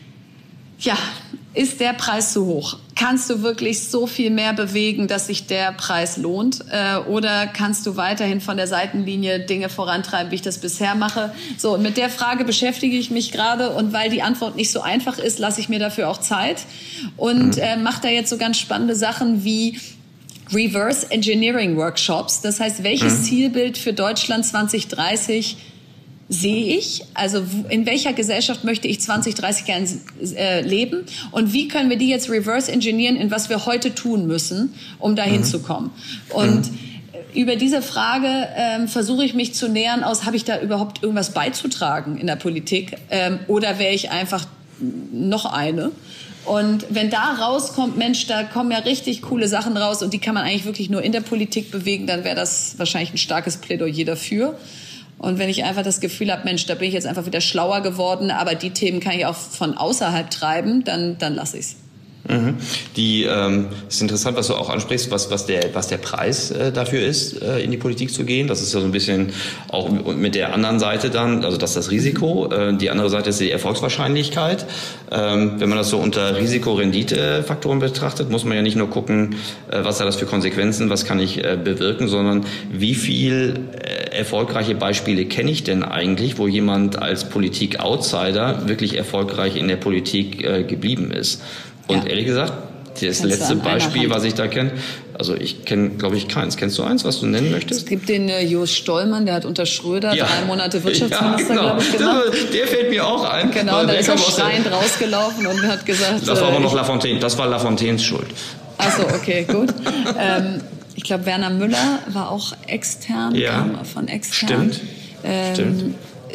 ja, ist der Preis zu hoch? Kannst du wirklich so viel mehr bewegen, dass sich der Preis lohnt? Äh, oder kannst du weiterhin von der Seitenlinie Dinge vorantreiben, wie ich das bisher mache? So, und mit der Frage beschäftige ich mich gerade. Und weil die Antwort nicht so einfach ist, lasse ich mir dafür auch Zeit. Und äh, mache da jetzt so ganz spannende Sachen wie Reverse Engineering Workshops. Das heißt, welches mhm. Zielbild für Deutschland zwanzig dreißig sehe ich, also in welcher Gesellschaft möchte ich zwanzig dreißig gerne äh, leben, und wie können wir die jetzt reverse engineeren, in was wir heute tun müssen, um dahin mhm. zu kommen. Und mhm. über diese Frage ähm, versuche ich mich zu nähern aus, habe ich da überhaupt irgendwas beizutragen in der Politik, ähm, oder wäre ich einfach noch eine? Und wenn da rauskommt, Mensch, da kommen ja richtig coole Sachen raus und die kann man eigentlich wirklich nur in der Politik bewegen, dann wäre das wahrscheinlich ein starkes Plädoyer dafür. Und wenn ich einfach das Gefühl habe, Mensch, da bin ich jetzt einfach wieder schlauer geworden, aber die Themen kann ich auch von außerhalb treiben, dann, dann lasse ich's. Mhm. Die ähm, ist interessant, was du auch ansprichst, was was der was der Preis äh, dafür ist, äh, in die Politik zu gehen. Das ist ja so ein bisschen auch mit der anderen Seite dann, also das ist das Risiko. Äh, die andere Seite ist die Erfolgswahrscheinlichkeit. Ähm, wenn man das so unter Risiko-Rendite-Faktoren betrachtet, muss man ja nicht nur gucken, äh, was hat das für Konsequenzen, was kann ich äh, bewirken, sondern wie viel äh, erfolgreiche Beispiele kenne ich denn eigentlich, wo jemand als Politik-Outsider wirklich erfolgreich in der Politik äh, geblieben ist. Und ja. ehrlich gesagt, das letzte Beispiel, was ich da kenne, also ich kenne, glaube ich, keins. Kennst du eins, was du nennen möchtest? Es gibt den äh, Jost Stollmann, der hat unter Schröder ja. drei Monate Wirtschaftsminister, ja, genau. glaube ich, gemacht. Der fällt mir auch ein. Genau, da ist er schreiend rausgelaufen und hat gesagt... Das war aber äh, noch Lafontaine, das war Lafontaines Schuld. Ach so, okay, gut. ähm, ich glaube, Werner Müller war auch extern, ja. kam von extern. Stimmt, ähm, stimmt.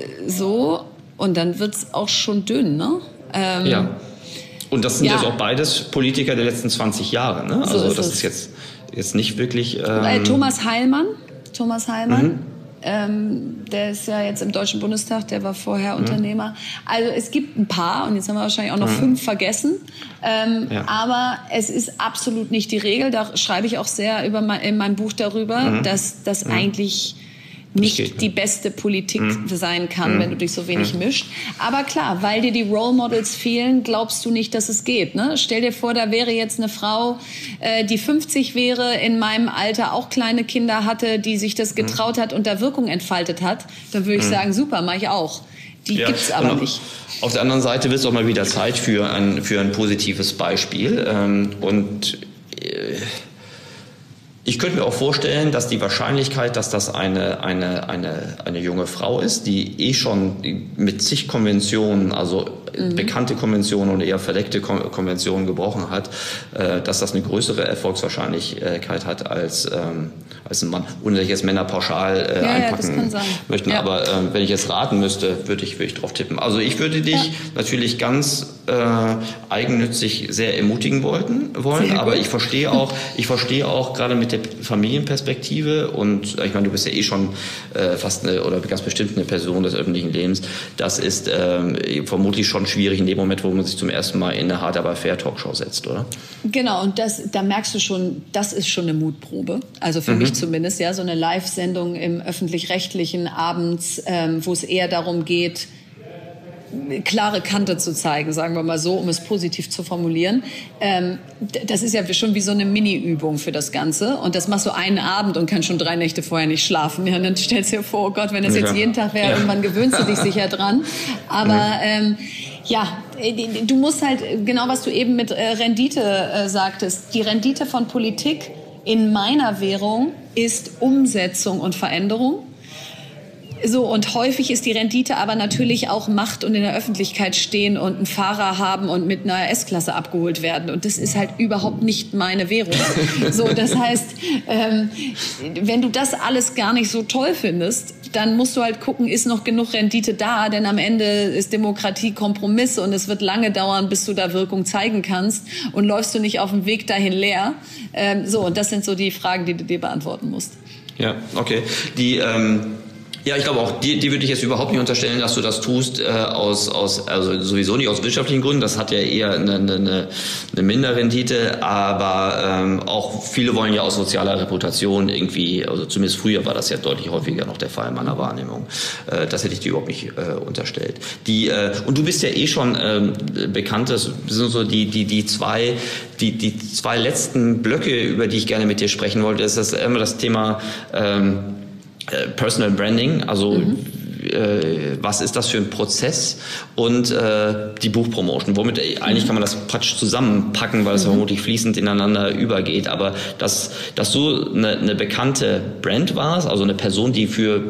So, und dann wird's auch schon dünn, ne? Ähm, ja. Und das sind ja. jetzt auch beides Politiker der letzten zwanzig Jahre. Ne? Also so ist das es. ist jetzt, jetzt nicht wirklich... Ähm Thomas Heilmann, Thomas Heilmann, mhm. ähm, der ist ja jetzt im Deutschen Bundestag, der war vorher mhm. Unternehmer. Also es gibt ein paar, und jetzt haben wir wahrscheinlich auch noch mhm. fünf vergessen. Ähm, ja. Aber es ist absolut nicht die Regel. Da schreibe ich auch sehr über mein, in meinem Buch darüber, mhm. dass das mhm. eigentlich... nicht geht, ne? die beste Politik mhm. sein kann, mhm. wenn du dich so wenig mhm. mischt. Aber klar, weil dir die Role Models fehlen, glaubst du nicht, dass es geht. Ne? Stell dir vor, da wäre jetzt eine Frau, äh, die fünfzig wäre, in meinem Alter auch kleine Kinder hatte, die sich das getraut mhm. hat und da Wirkung entfaltet hat. Dann würde ich mhm. sagen, super, mache ich auch. Die ja. gibt's aber auf, nicht. Auf der anderen Seite wird es auch mal wieder Zeit für ein, für ein positives Beispiel. Ähm, und äh, ich könnte mir auch vorstellen, dass die Wahrscheinlichkeit, dass das eine, eine, eine, eine junge Frau ist, die eh schon mit zig Konventionen, also mhm. bekannte Konventionen und eher verdeckte Konventionen gebrochen hat, äh, dass das eine größere Erfolgswahrscheinlichkeit hat als, ähm, als ein Mann. Ohne dass ich jetzt Männer pauschal äh, ja, einpacken ja, möchte. Ja. Aber äh, wenn ich jetzt raten müsste, würde ich, würde ich drauf tippen. Also ich würde dich ja. natürlich ganz äh, eigennützig sehr ermutigen wollten, wollen, sehr aber ich verstehe auch, ich verstehe auch gerade mit der Familienperspektive und ich meine, du bist ja eh schon äh, fast eine oder ganz bestimmt eine Person des öffentlichen Lebens. Das ist ähm, vermutlich schon schwierig in dem Moment, wo man sich zum ersten Mal in eine Hard aber fair Talkshow setzt, oder? Genau, und das, da merkst du schon, das ist schon eine Mutprobe. Also für mhm. mich zumindest, ja, so eine Live-Sendung im Öffentlich-Rechtlichen abends, ähm, wo es eher darum geht, klare Kante zu zeigen, sagen wir mal so, um es positiv zu formulieren. Ähm, das ist ja schon wie so eine Mini-Übung für das Ganze. Und das machst du einen Abend und kannst schon drei Nächte vorher nicht schlafen. Ja, und dann stellst du dir vor, oh Gott, wenn das jetzt jeden Tag wäre, ja. irgendwann gewöhnst du dich sicher dran. Aber ähm, ja, du musst halt, genau was du eben mit äh, Rendite äh, sagtest, die Rendite von Politik in meiner Währung ist Umsetzung und Veränderung. So, und häufig ist die Rendite aber natürlich auch Macht und in der Öffentlichkeit stehen und einen Fahrer haben und mit einer S-Klasse abgeholt werden. Und das ist halt überhaupt nicht meine Währung. So, das heißt, ähm, wenn du das alles gar nicht so toll findest, dann musst du halt gucken, ist noch genug Rendite da? Denn am Ende ist Demokratie Kompromiss und es wird lange dauern, bis du da Wirkung zeigen kannst. Und läufst du nicht auf dem Weg dahin leer? Ähm, so, und das sind so die Fragen, die du dir beantworten musst. Ja, okay. Die, ähm Ja, ich glaube auch, die, die würde ich jetzt überhaupt nicht unterstellen, dass du das tust äh, aus, aus, also sowieso nicht aus wirtschaftlichen Gründen. Das hat ja eher eine, eine, eine Minderrendite, aber ähm, auch viele wollen ja aus sozialer Reputation irgendwie, also zumindest früher war das ja deutlich häufiger noch der Fall in meiner Wahrnehmung. Äh, das hätte ich dir überhaupt nicht äh, unterstellt. Die äh, und du bist ja eh schon ähm, bekannt, das sind so die die die zwei die die zwei letzten Blöcke, über die ich gerne mit dir sprechen wollte. Das ist immer das Thema ähm, Personal Branding, also mhm. äh, was ist das für ein Prozess und äh, die Buchpromotion, womit eigentlich kann man das praktisch zusammenpacken, weil es mhm. vermutlich fließend ineinander übergeht, aber dass, dass du eine, eine bekannte Brand warst, also eine Person, die für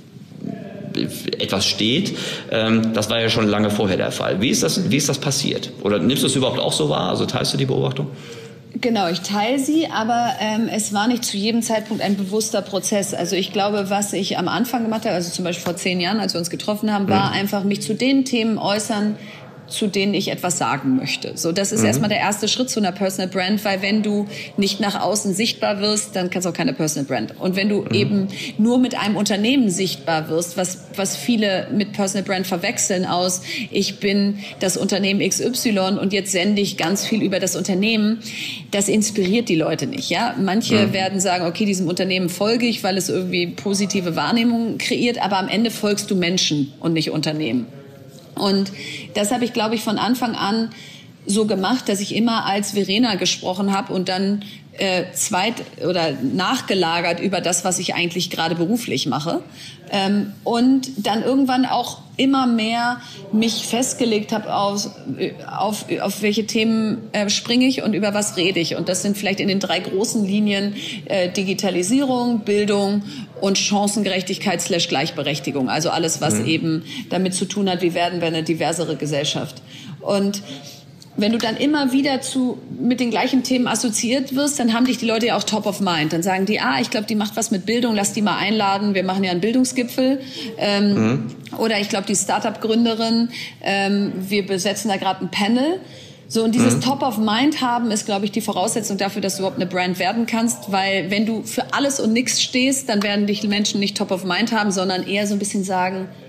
etwas steht, ähm, das war ja schon lange vorher der Fall. Wie ist das, wie ist das passiert? Oder nimmst du es überhaupt auch so wahr? Also teilst du die Beobachtung? Genau, ich teile sie, aber ähm, es war nicht zu jedem Zeitpunkt ein bewusster Prozess. Also ich glaube, was ich am Anfang gemacht habe, also zum Beispiel vor zehn Jahren, als wir uns getroffen haben, war mhm. einfach mich zu den Themen äußern, zu denen ich etwas sagen möchte. So, das ist mhm. erstmal der erste Schritt zu einer Personal Brand, weil wenn du nicht nach außen sichtbar wirst, dann kannst du auch keine Personal Brand. Und wenn du mhm. eben nur mit einem Unternehmen sichtbar wirst, was, was viele mit Personal Brand verwechseln aus, ich bin das Unternehmen X Y und jetzt sende ich ganz viel über das Unternehmen, das inspiriert die Leute nicht. Ja, manche mhm. werden sagen, okay, diesem Unternehmen folge ich, weil es irgendwie positive Wahrnehmungen kreiert, aber am Ende folgst du Menschen und nicht Unternehmen. Und das habe ich, glaube ich, von Anfang an so gemacht, dass ich immer als Verena gesprochen habe und dann äh, zweit oder nachgelagert über das, was ich eigentlich gerade beruflich mache. Ähm, und dann irgendwann auch immer mehr mich festgelegt habe auf, auf, auf welche Themen äh, springe ich und über was rede ich. Und das sind vielleicht in den drei großen Linien äh, Digitalisierung, Bildung und Chancengerechtigkeit slash Gleichberechtigung. Also alles, was mhm. eben damit zu tun hat, wie werden wir eine diversere Gesellschaft. Und wenn du dann immer wieder zu, mit den gleichen Themen assoziiert wirst, dann haben dich die Leute ja auch top of mind. Dann sagen die, ah, ich glaube, die macht was mit Bildung, lass die mal einladen, wir machen ja einen Bildungsgipfel. Ähm, mhm. Oder ich glaube, die Start-up-Gründerin, ähm, wir besetzen da gerade ein Panel. So, und dieses mhm. Top of Mind haben ist, glaube ich, die Voraussetzung dafür, dass du überhaupt eine Brand werden kannst. Weil wenn du für alles und nichts stehst, dann werden dich Menschen nicht Top of Mind haben, sondern eher so ein bisschen sagen,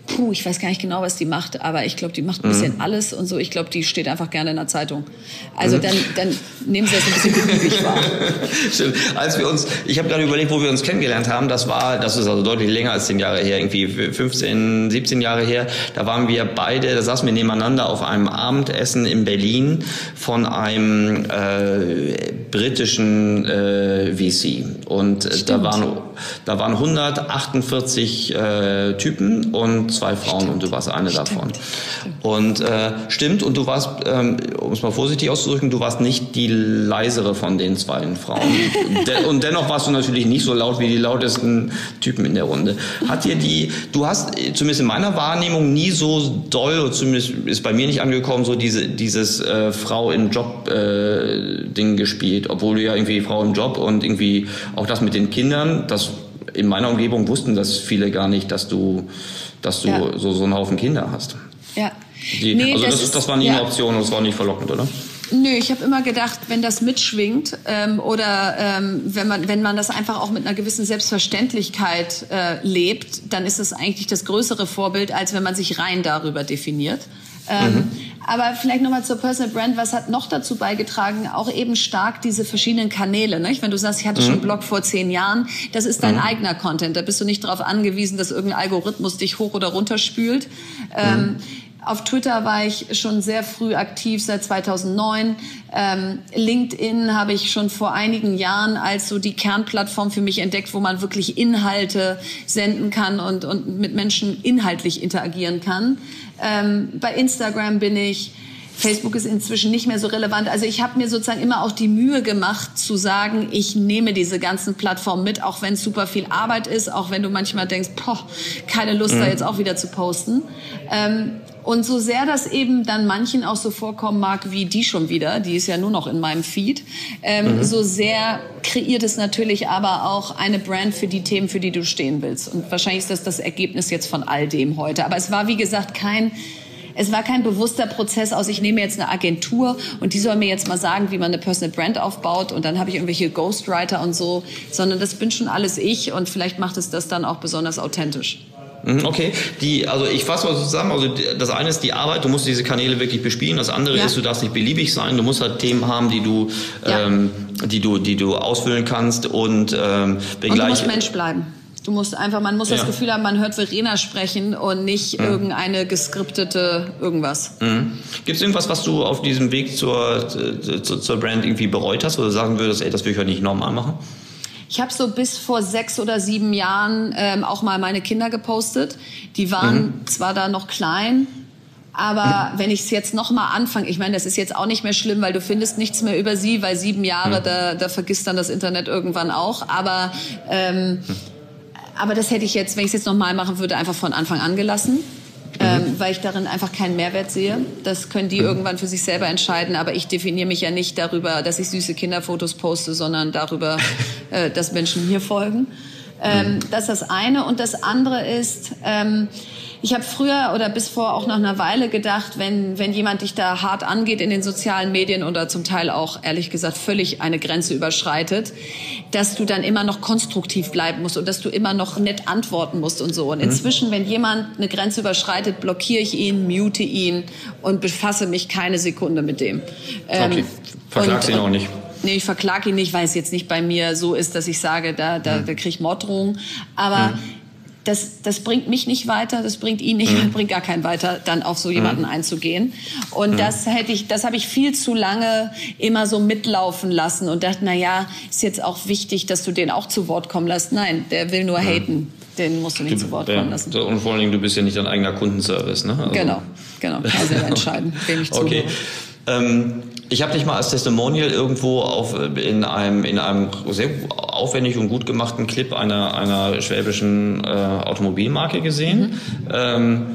Puh, ich weiß gar nicht genau, was die macht, aber ich glaube, die macht ein bisschen mhm. alles und so. Ich glaube, die steht einfach gerne in der Zeitung. Also mhm. dann, dann nehmen sie das ein bisschen beliebig wahr. Stimmt. Als wir uns, ich habe gerade überlegt, wo wir uns kennengelernt haben. Das war, das ist also deutlich länger als zehn Jahre her, irgendwie fünfzehn, siebzehn Jahre her. Da waren wir beide, da saßen wir nebeneinander auf einem Abendessen in Berlin von einem äh, britischen äh, V C. Und äh, da waren, da waren hundertachtundvierzig äh, Typen und zwei Frauen stimmt. und du warst eine stimmt. davon. Stimmt. Und äh, stimmt, und du warst, ähm, um es mal vorsichtig auszudrücken, du warst nicht die leisere von den zwei Frauen. De- und dennoch warst du natürlich nicht so laut wie die lautesten Typen in der Runde. Hat dir die, du hast zumindest in meiner Wahrnehmung nie so doll, oder zumindest ist bei mir nicht angekommen, so diese, dieses äh, Frau im Job äh, Ding gespielt, obwohl du ja irgendwie Frau im Job und irgendwie auch das mit den Kindern, das in meiner Umgebung wussten das viele gar nicht, dass du dass du ja. so, so einen Haufen Kinder hast. Ja. Die, nee, also das, das, ist, das war nie ja. eine Option und das war nicht verlockend, oder? Nö, ich habe immer gedacht, wenn das mitschwingt ähm, oder ähm, wenn man wenn man das einfach auch mit einer gewissen Selbstverständlichkeit äh, lebt, dann ist es eigentlich das größere Vorbild, als wenn man sich rein darüber definiert. Ähm, mhm. Aber vielleicht nochmal zur Personal Brand. Was hat noch dazu beigetragen? Auch eben stark diese verschiedenen Kanäle. Nicht? Wenn du sagst, ich hatte mhm. schon einen Blog vor zehn Jahren, das ist dein mhm. eigener Content. Da bist du nicht darauf angewiesen, dass irgendein Algorithmus dich hoch oder runter spült. Mhm. Ähm, Auf Twitter war ich schon sehr früh aktiv, seit zweitausendneun. Ähm, LinkedIn habe ich schon vor einigen Jahren als so die Kernplattform für mich entdeckt, wo man wirklich Inhalte senden kann und, und mit Menschen inhaltlich interagieren kann. Ähm, bei Instagram bin ich. Facebook ist inzwischen nicht mehr so relevant. Also ich habe mir sozusagen immer auch die Mühe gemacht zu sagen, ich nehme diese ganzen Plattformen mit, auch wenn es super viel Arbeit ist, auch wenn du manchmal denkst, boah, keine Lust, mhm. da jetzt auch wieder zu posten. Ähm, und so sehr das eben dann manchen auch so vorkommen mag, wie die schon wieder, die ist ja nur noch in meinem Feed, ähm, mhm. so sehr kreiert es natürlich aber auch eine Brand für die Themen, für die du stehen willst. Und wahrscheinlich ist das das Ergebnis jetzt von all dem heute. Aber es war, wie gesagt, kein... Es war kein bewusster Prozess aus, ich nehme jetzt eine Agentur und die soll mir jetzt mal sagen, wie man eine Personal Brand aufbaut und dann habe ich irgendwelche Ghostwriter und so, sondern das bin schon alles ich und vielleicht macht es das dann auch besonders authentisch. Okay, die, also ich fasse mal zusammen, also das eine ist die Arbeit, du musst diese Kanäle wirklich bespielen, das andere ja. ist, du darfst nicht beliebig sein, du musst halt Themen haben, die du, ja. ähm, die du, die du ausfüllen kannst und ähm, und du musst Mensch bleiben. Du musst einfach, man muss ja. das Gefühl haben, man hört Verena sprechen und nicht mhm. irgendeine geskriptete irgendwas. Mhm. Gibt es irgendwas, was du auf diesem Weg zur, zur, zur Brand irgendwie bereut hast oder sagen würdest, ey, das will ich heute nicht normal machen? Ich habe so bis vor sechs oder sieben Jahren ähm, auch mal meine Kinder gepostet. Die waren mhm. zwar da noch klein, aber wenn ich es jetzt noch mal anfange, ich meine, das ist jetzt auch nicht mehr schlimm, weil du findest nichts mehr über sie, weil sieben Jahre, mhm. da, da vergisst dann das Internet irgendwann auch. Aber ähm, mhm. Aber das hätte ich jetzt, wenn ich es jetzt nochmal machen würde, einfach von Anfang an gelassen, mhm. ähm, weil ich darin einfach keinen Mehrwert sehe. Das können die mhm. irgendwann für sich selber entscheiden, aber ich definiere mich ja nicht darüber, dass ich süße Kinderfotos poste, sondern darüber, äh, dass Menschen mir folgen. Ähm, mhm. Das ist das eine. Und das andere ist, ähm, ich habe früher oder bis vor auch nach einer Weile gedacht, wenn, wenn jemand dich da hart angeht in den sozialen Medien oder zum Teil auch, ehrlich gesagt, völlig eine Grenze überschreitet, dass du dann immer noch konstruktiv bleiben musst und dass du immer noch nett antworten musst und so. Und mhm. inzwischen, wenn jemand eine Grenze überschreitet, blockiere ich ihn, mute ihn und befasse mich keine Sekunde mit dem. Ähm, okay, verklagst ihn auch nicht. Nee, ich verklag ihn nicht, weil es jetzt nicht bei mir so ist, dass ich sage, da, da, da kriege ich Morddrohungen. Aber mhm. Das, das bringt mich nicht weiter, das bringt ihn nicht, mhm. bringt gar keinen weiter, dann auf so jemanden mhm. einzugehen. Und mhm. das hätte ich, das habe ich viel zu lange immer so mitlaufen lassen und dachte, na ja, ist jetzt auch wichtig, dass du den auch zu Wort kommen lässt. Nein, der will nur mhm. haten. Den musst du nicht zu Wort kommen lassen. Und vor allen Dingen, du bist ja nicht dein eigener Kundenservice, ne? Also genau, genau. Kann also selber entscheiden, wem ich zuhöre. Okay. Ähm, ich habe dich mal als Testimonial irgendwo auf, in einem, in einem sehr aufwendig und gut gemachten Clip einer, einer schwäbischen äh, Automobilmarke gesehen. Mhm. Ähm,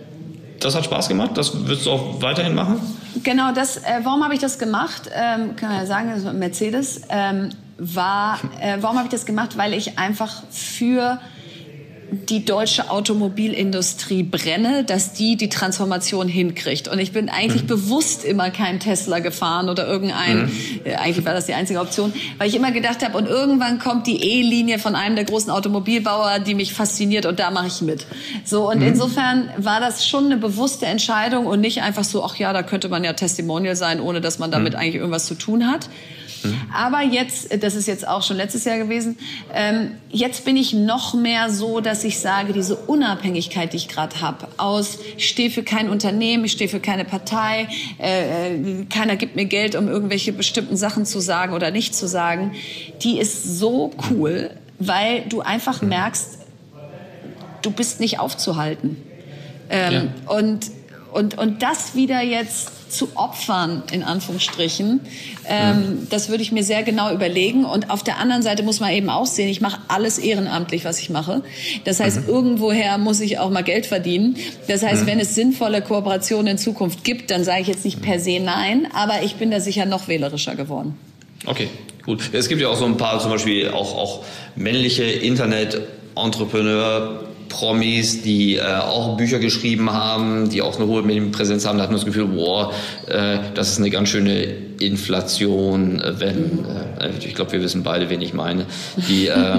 das hat Spaß gemacht? Das würdest du auch weiterhin machen? Genau, das, äh, warum habe ich das gemacht? Ähm, kann man ja sagen, das war Mercedes. Ähm, war, äh, warum habe ich das gemacht? Weil ich einfach für die deutsche Automobilindustrie brenne, dass die die Transformation hinkriegt. Und ich bin eigentlich mhm. bewusst immer kein Tesla gefahren oder irgendein, mhm. äh, eigentlich war das die einzige Option, weil ich immer gedacht habe, und irgendwann kommt die E-Linie von einem der großen Automobilbauer, die mich fasziniert, und da mache ich mit. So, und mhm. insofern war das schon eine bewusste Entscheidung und nicht einfach so, ach ja, da könnte man ja Testimonial sein, ohne dass man damit mhm. eigentlich irgendwas zu tun hat. Aber jetzt, das ist jetzt auch schon letztes Jahr gewesen, ähm, jetzt bin ich noch mehr so, dass ich sage, diese Unabhängigkeit, die ich gerade habe, aus, ich stehe für kein Unternehmen, ich stehe für keine Partei, äh, keiner gibt mir Geld, um irgendwelche bestimmten Sachen zu sagen oder nicht zu sagen, die ist so cool, weil du einfach merkst, du bist nicht aufzuhalten. Ähm, ja. und, und, und das wieder jetzt zu opfern, in Anführungsstrichen, ähm, mhm. das würde ich mir sehr genau überlegen. Und auf der anderen Seite muss man eben auch sehen, ich mache alles ehrenamtlich, was ich mache. Das heißt, mhm. irgendwoher muss ich auch mal Geld verdienen. Das heißt, mhm. wenn es sinnvolle Kooperationen in Zukunft gibt, dann sage ich jetzt nicht per se nein, aber ich bin da sicher noch wählerischer geworden. Okay, gut. Es gibt ja auch so ein paar, zum Beispiel auch, auch männliche Internet-Entrepreneur, Promis, die äh, auch Bücher geschrieben haben, die auch eine hohe Medienpräsenz haben, da hat man das Gefühl, boah, äh, das ist eine ganz schöne Inflation, äh, wenn, äh, ich glaube, wir wissen beide, wen ich meine. Die, äh,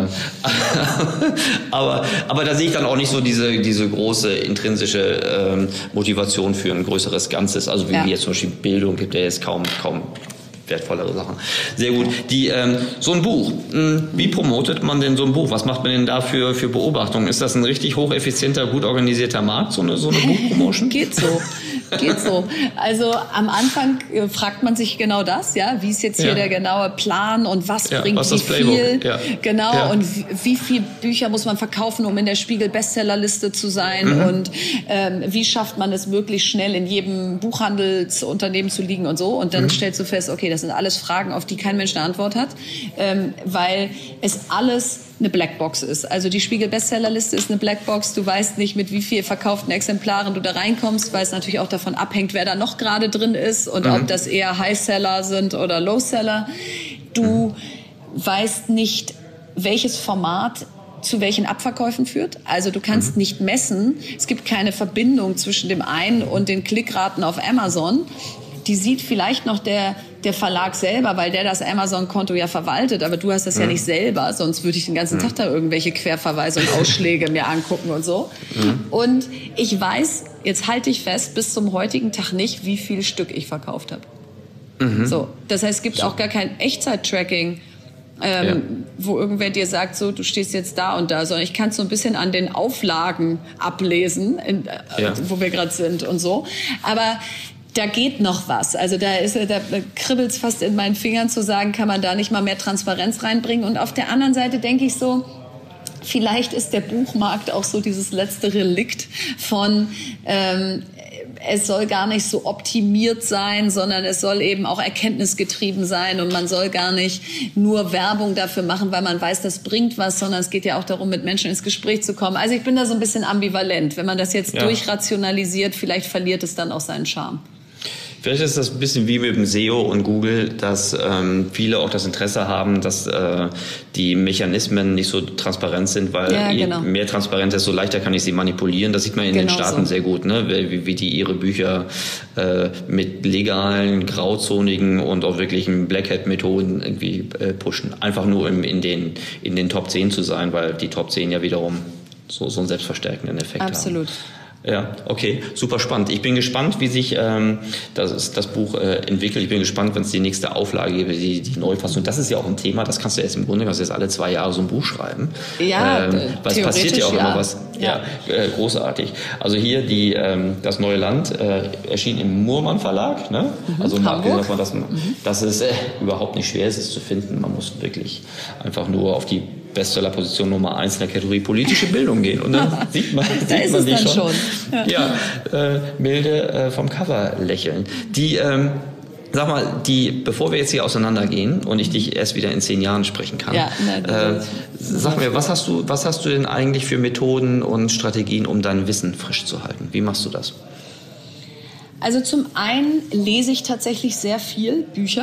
aber, aber da sehe ich dann auch nicht so diese, diese große intrinsische äh, Motivation für ein größeres Ganzes, also wie ja. jetzt zum Beispiel Bildung gibt ja jetzt kaum, kaum wertvollere Sachen. Sehr gut. Die, ähm, so ein Buch, wie promotet man denn so ein Buch? Was macht man denn da für, für Beobachtungen? Ist das ein richtig hocheffizienter, gut organisierter Markt, so eine, so eine Buchpromotion? Geht so. Geht so. Also am Anfang äh, fragt man sich genau das, ja, wie ist jetzt hier ja. der genaue Plan und was ja, bringt was wie viel, ja. genau, ja. und wie, wie viel Bücher muss man verkaufen, um in der Spiegel-Bestsellerliste zu sein, mhm. und ähm, wie schafft man es möglichst schnell in jedem Buchhandelsunternehmen zu liegen und so, und dann mhm. stellst du fest, okay, das sind alles Fragen, auf die kein Mensch eine Antwort hat, ähm, weil es alles eine Blackbox ist. Also die Spiegel-Bestsellerliste ist eine Blackbox. Du weißt nicht, mit wie viel verkauften Exemplaren du da reinkommst, weil es natürlich auch davon abhängt, wer da noch gerade drin ist und mhm. ob das eher Highseller sind oder Lowseller. Du mhm. weißt nicht, welches Format zu welchen Abverkäufen führt. Also du kannst mhm. nicht messen. Es gibt keine Verbindung zwischen dem einen und den Klickraten auf Amazon. Die sieht vielleicht noch der, der Verlag selber, weil der das Amazon-Konto ja verwaltet, aber du hast das mhm. ja nicht selber, sonst würde ich den ganzen mhm. Tag da irgendwelche Querverweise und Ausschläge mir angucken und so. Mhm. Und ich weiß, jetzt halte ich fest, bis zum heutigen Tag nicht, wie viel Stück ich verkauft habe. Mhm. So, das heißt, es gibt so. auch gar kein Echtzeit-Tracking, ähm, ja. wo irgendwer dir sagt, so, du stehst jetzt da und da, sondern ich kann es so ein bisschen an den Auflagen ablesen, in, äh, ja. wo wir gerade sind und so. Aber da geht noch was. Also da ist, da kribbelt es fast in meinen Fingern zu sagen, kann man da nicht mal mehr Transparenz reinbringen. Und auf der anderen Seite denke ich so, vielleicht ist der Buchmarkt auch so dieses letzte Relikt von, ähm, es soll gar nicht so optimiert sein, sondern es soll eben auch erkenntnisgetrieben sein und man soll gar nicht nur Werbung dafür machen, weil man weiß, das bringt was, sondern es geht ja auch darum, mit Menschen ins Gespräch zu kommen. Also ich bin da so ein bisschen ambivalent. Wenn man das jetzt ja. durchrationalisiert, vielleicht verliert es dann auch seinen Charme. Vielleicht ist das ein bisschen wie mit dem S E O und Google, dass ähm, viele auch das Interesse haben, dass äh, die Mechanismen nicht so transparent sind, weil ja, genau. je mehr transparent, desto leichter kann ich sie manipulieren. Das sieht man in genau den Staaten so. sehr gut, ne? wie, wie die ihre Bücher äh, mit legalen, grauzonigen und auch wirklichen Black Hat-Methoden irgendwie äh, pushen. Einfach nur im, in, den, in den Top zehn zu sein, weil die Top zehn ja wiederum so, so einen selbstverstärkenden Effekt Absolut. haben. Absolut. Ja, okay, super spannend. Ich bin gespannt, wie sich ähm, das, das Buch äh, entwickelt. Ich bin gespannt, wenn es die nächste Auflage gibt, die, die Neufassung. Das ist ja auch ein Thema, das kannst du jetzt im Grunde, kannst du jetzt alle zwei Jahre so ein Buch schreiben. Ja, ähm, weil es passiert ja auch ja. immer was. Ja, ja äh, großartig. Also hier die ähm, das neue Land äh, erschien im Murmann Verlag. Ne? Mhm, also abgesehen davon, dass man, mhm. dass es äh, überhaupt nicht schwer ist, es zu finden. Man muss wirklich einfach nur auf die Bestsellerposition Nummer eins in der Kategorie politische Bildung gehen. Und dann sieht man, da sieht ist man es die dann schon. schon. Ja, ja äh, milde äh, vom Cover lächeln. Die, ähm, sag mal, die, bevor wir jetzt hier auseinandergehen und ich dich erst wieder in zehn Jahren sprechen kann, ja, nein, äh, sag mir, was hast du, was hast du denn eigentlich für Methoden und Strategien, um dein Wissen frisch zu halten? Wie machst du das? Also zum einen lese ich tatsächlich sehr viel Bücher.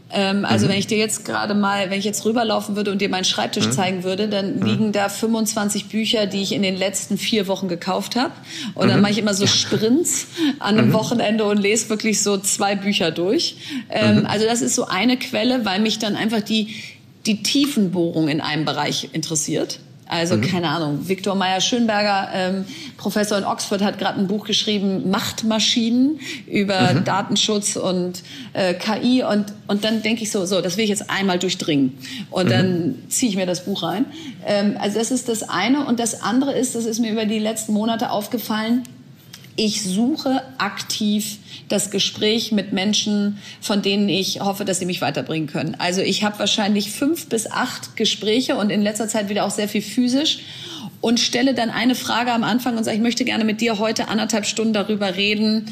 Ähm, also mhm. wenn ich dir jetzt gerade mal, wenn ich jetzt rüberlaufen würde und dir meinen Schreibtisch mhm. zeigen würde, dann mhm. liegen da fünfundzwanzig Bücher, die ich in den letzten vier Wochen gekauft habe. Und mhm. dann mache ich immer so Sprints an einem mhm. Wochenende und lese wirklich so zwei Bücher durch. Ähm, mhm. Also das ist so eine Quelle, weil mich dann einfach die, die Tiefenbohrung in einem Bereich interessiert. Also mhm. keine Ahnung, Viktor Meyer-Schönberger, ähm, Professor in Oxford, hat gerade ein Buch geschrieben, Machtmaschinen, über mhm. Datenschutz und äh, K I. Und, und dann denke ich so, so, das will ich jetzt einmal durchdringen. Und mhm. dann ziehe ich mir das Buch rein. Ähm, also das ist das eine. Und das andere ist, das ist mir über die letzten Monate aufgefallen, ich suche aktiv das Gespräch mit Menschen, von denen ich hoffe, dass sie mich weiterbringen können. Also ich habe wahrscheinlich fünf bis acht Gespräche und in letzter Zeit wieder auch sehr viel physisch und stelle dann eine Frage am Anfang und sage, ich möchte gerne mit dir heute anderthalb Stunden darüber reden,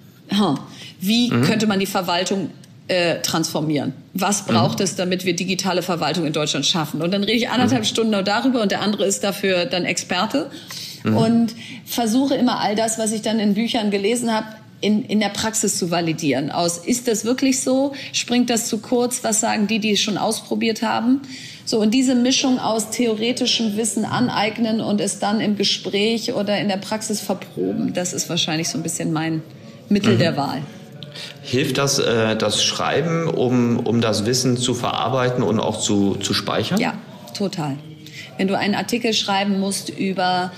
wie mhm. könnte man die Verwaltung äh, transformieren? Was braucht mhm. es, damit wir digitale Verwaltung in Deutschland schaffen? Und dann rede ich anderthalb mhm. Stunden nur darüber und der andere ist dafür dann Experte. Mhm. Und versuche immer all das, was ich dann in Büchern gelesen habe, in, in der Praxis zu validieren. Aus, ist das wirklich so? Springt das zu kurz? Was sagen die, die es schon ausprobiert haben? So, und diese Mischung aus theoretischem Wissen aneignen und es dann im Gespräch oder in der Praxis verproben, das ist wahrscheinlich so ein bisschen mein Mittel mhm. der Wahl. Hilft das, äh, das Schreiben, um, um das Wissen zu verarbeiten und auch zu, zu speichern? Ja, total. Wenn du einen Artikel schreiben musst über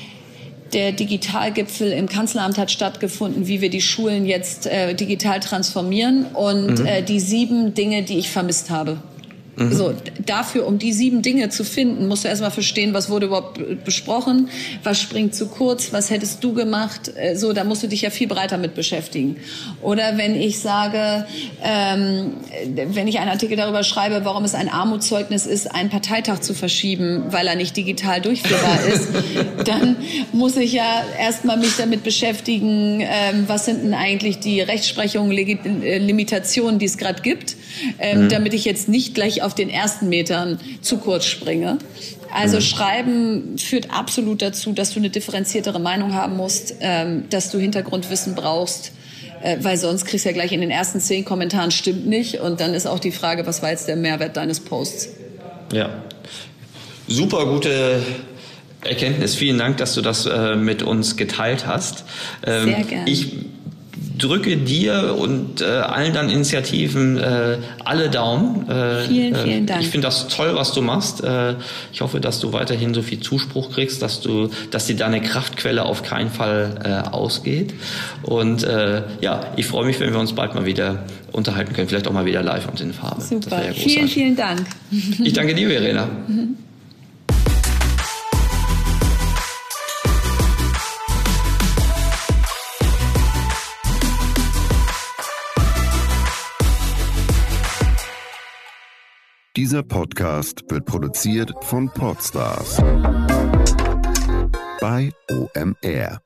der Digitalgipfel im Kanzleramt hat stattgefunden, wie wir die Schulen jetzt äh, digital transformieren und mhm. äh, die sieben Dinge, die ich vermisst habe. Mhm. So, dafür, um die sieben Dinge zu finden, musst du erstmal verstehen, was wurde überhaupt besprochen, was springt zu kurz, was hättest du gemacht. So, da musst du dich ja viel breiter mit beschäftigen. Oder wenn ich sage, ähm, wenn ich einen Artikel darüber schreibe, warum es ein Armutszeugnis ist, einen Parteitag zu verschieben, weil er nicht digital durchführbar ist, dann muss ich ja erstmal mich damit beschäftigen, ähm, was sind denn eigentlich die Rechtsprechungen, Legi- Limitationen, die es gerade gibt, ähm, mhm. damit ich jetzt nicht gleich auf den ersten Metern zu kurz springe. Also mhm. Schreiben führt absolut dazu, dass du eine differenziertere Meinung haben musst, ähm, dass du Hintergrundwissen brauchst, äh, weil sonst kriegst du ja gleich in den ersten zehn Kommentaren stimmt nicht und dann ist auch die Frage, was war jetzt der Mehrwert deines Posts? Ja, super gute Erkenntnis. Vielen Dank, dass du das äh, mit uns geteilt hast. Ähm, Sehr gerne. Ich drücke dir und äh, allen deinen Initiativen äh, alle Daumen. Äh, vielen, vielen Dank. Ich finde das toll, was du machst. Äh, ich hoffe, dass du weiterhin so viel Zuspruch kriegst, dass du, dass dir deine Kraftquelle auf keinen Fall äh, ausgeht. Und äh, ja, ich freue mich, wenn wir uns bald mal wieder unterhalten können, vielleicht auch mal wieder live und in Farbe. Super. Ja, vielen, vielen Dank. Ich danke dir, Verena. Dieser Podcast wird produziert von Podstars bei O M R.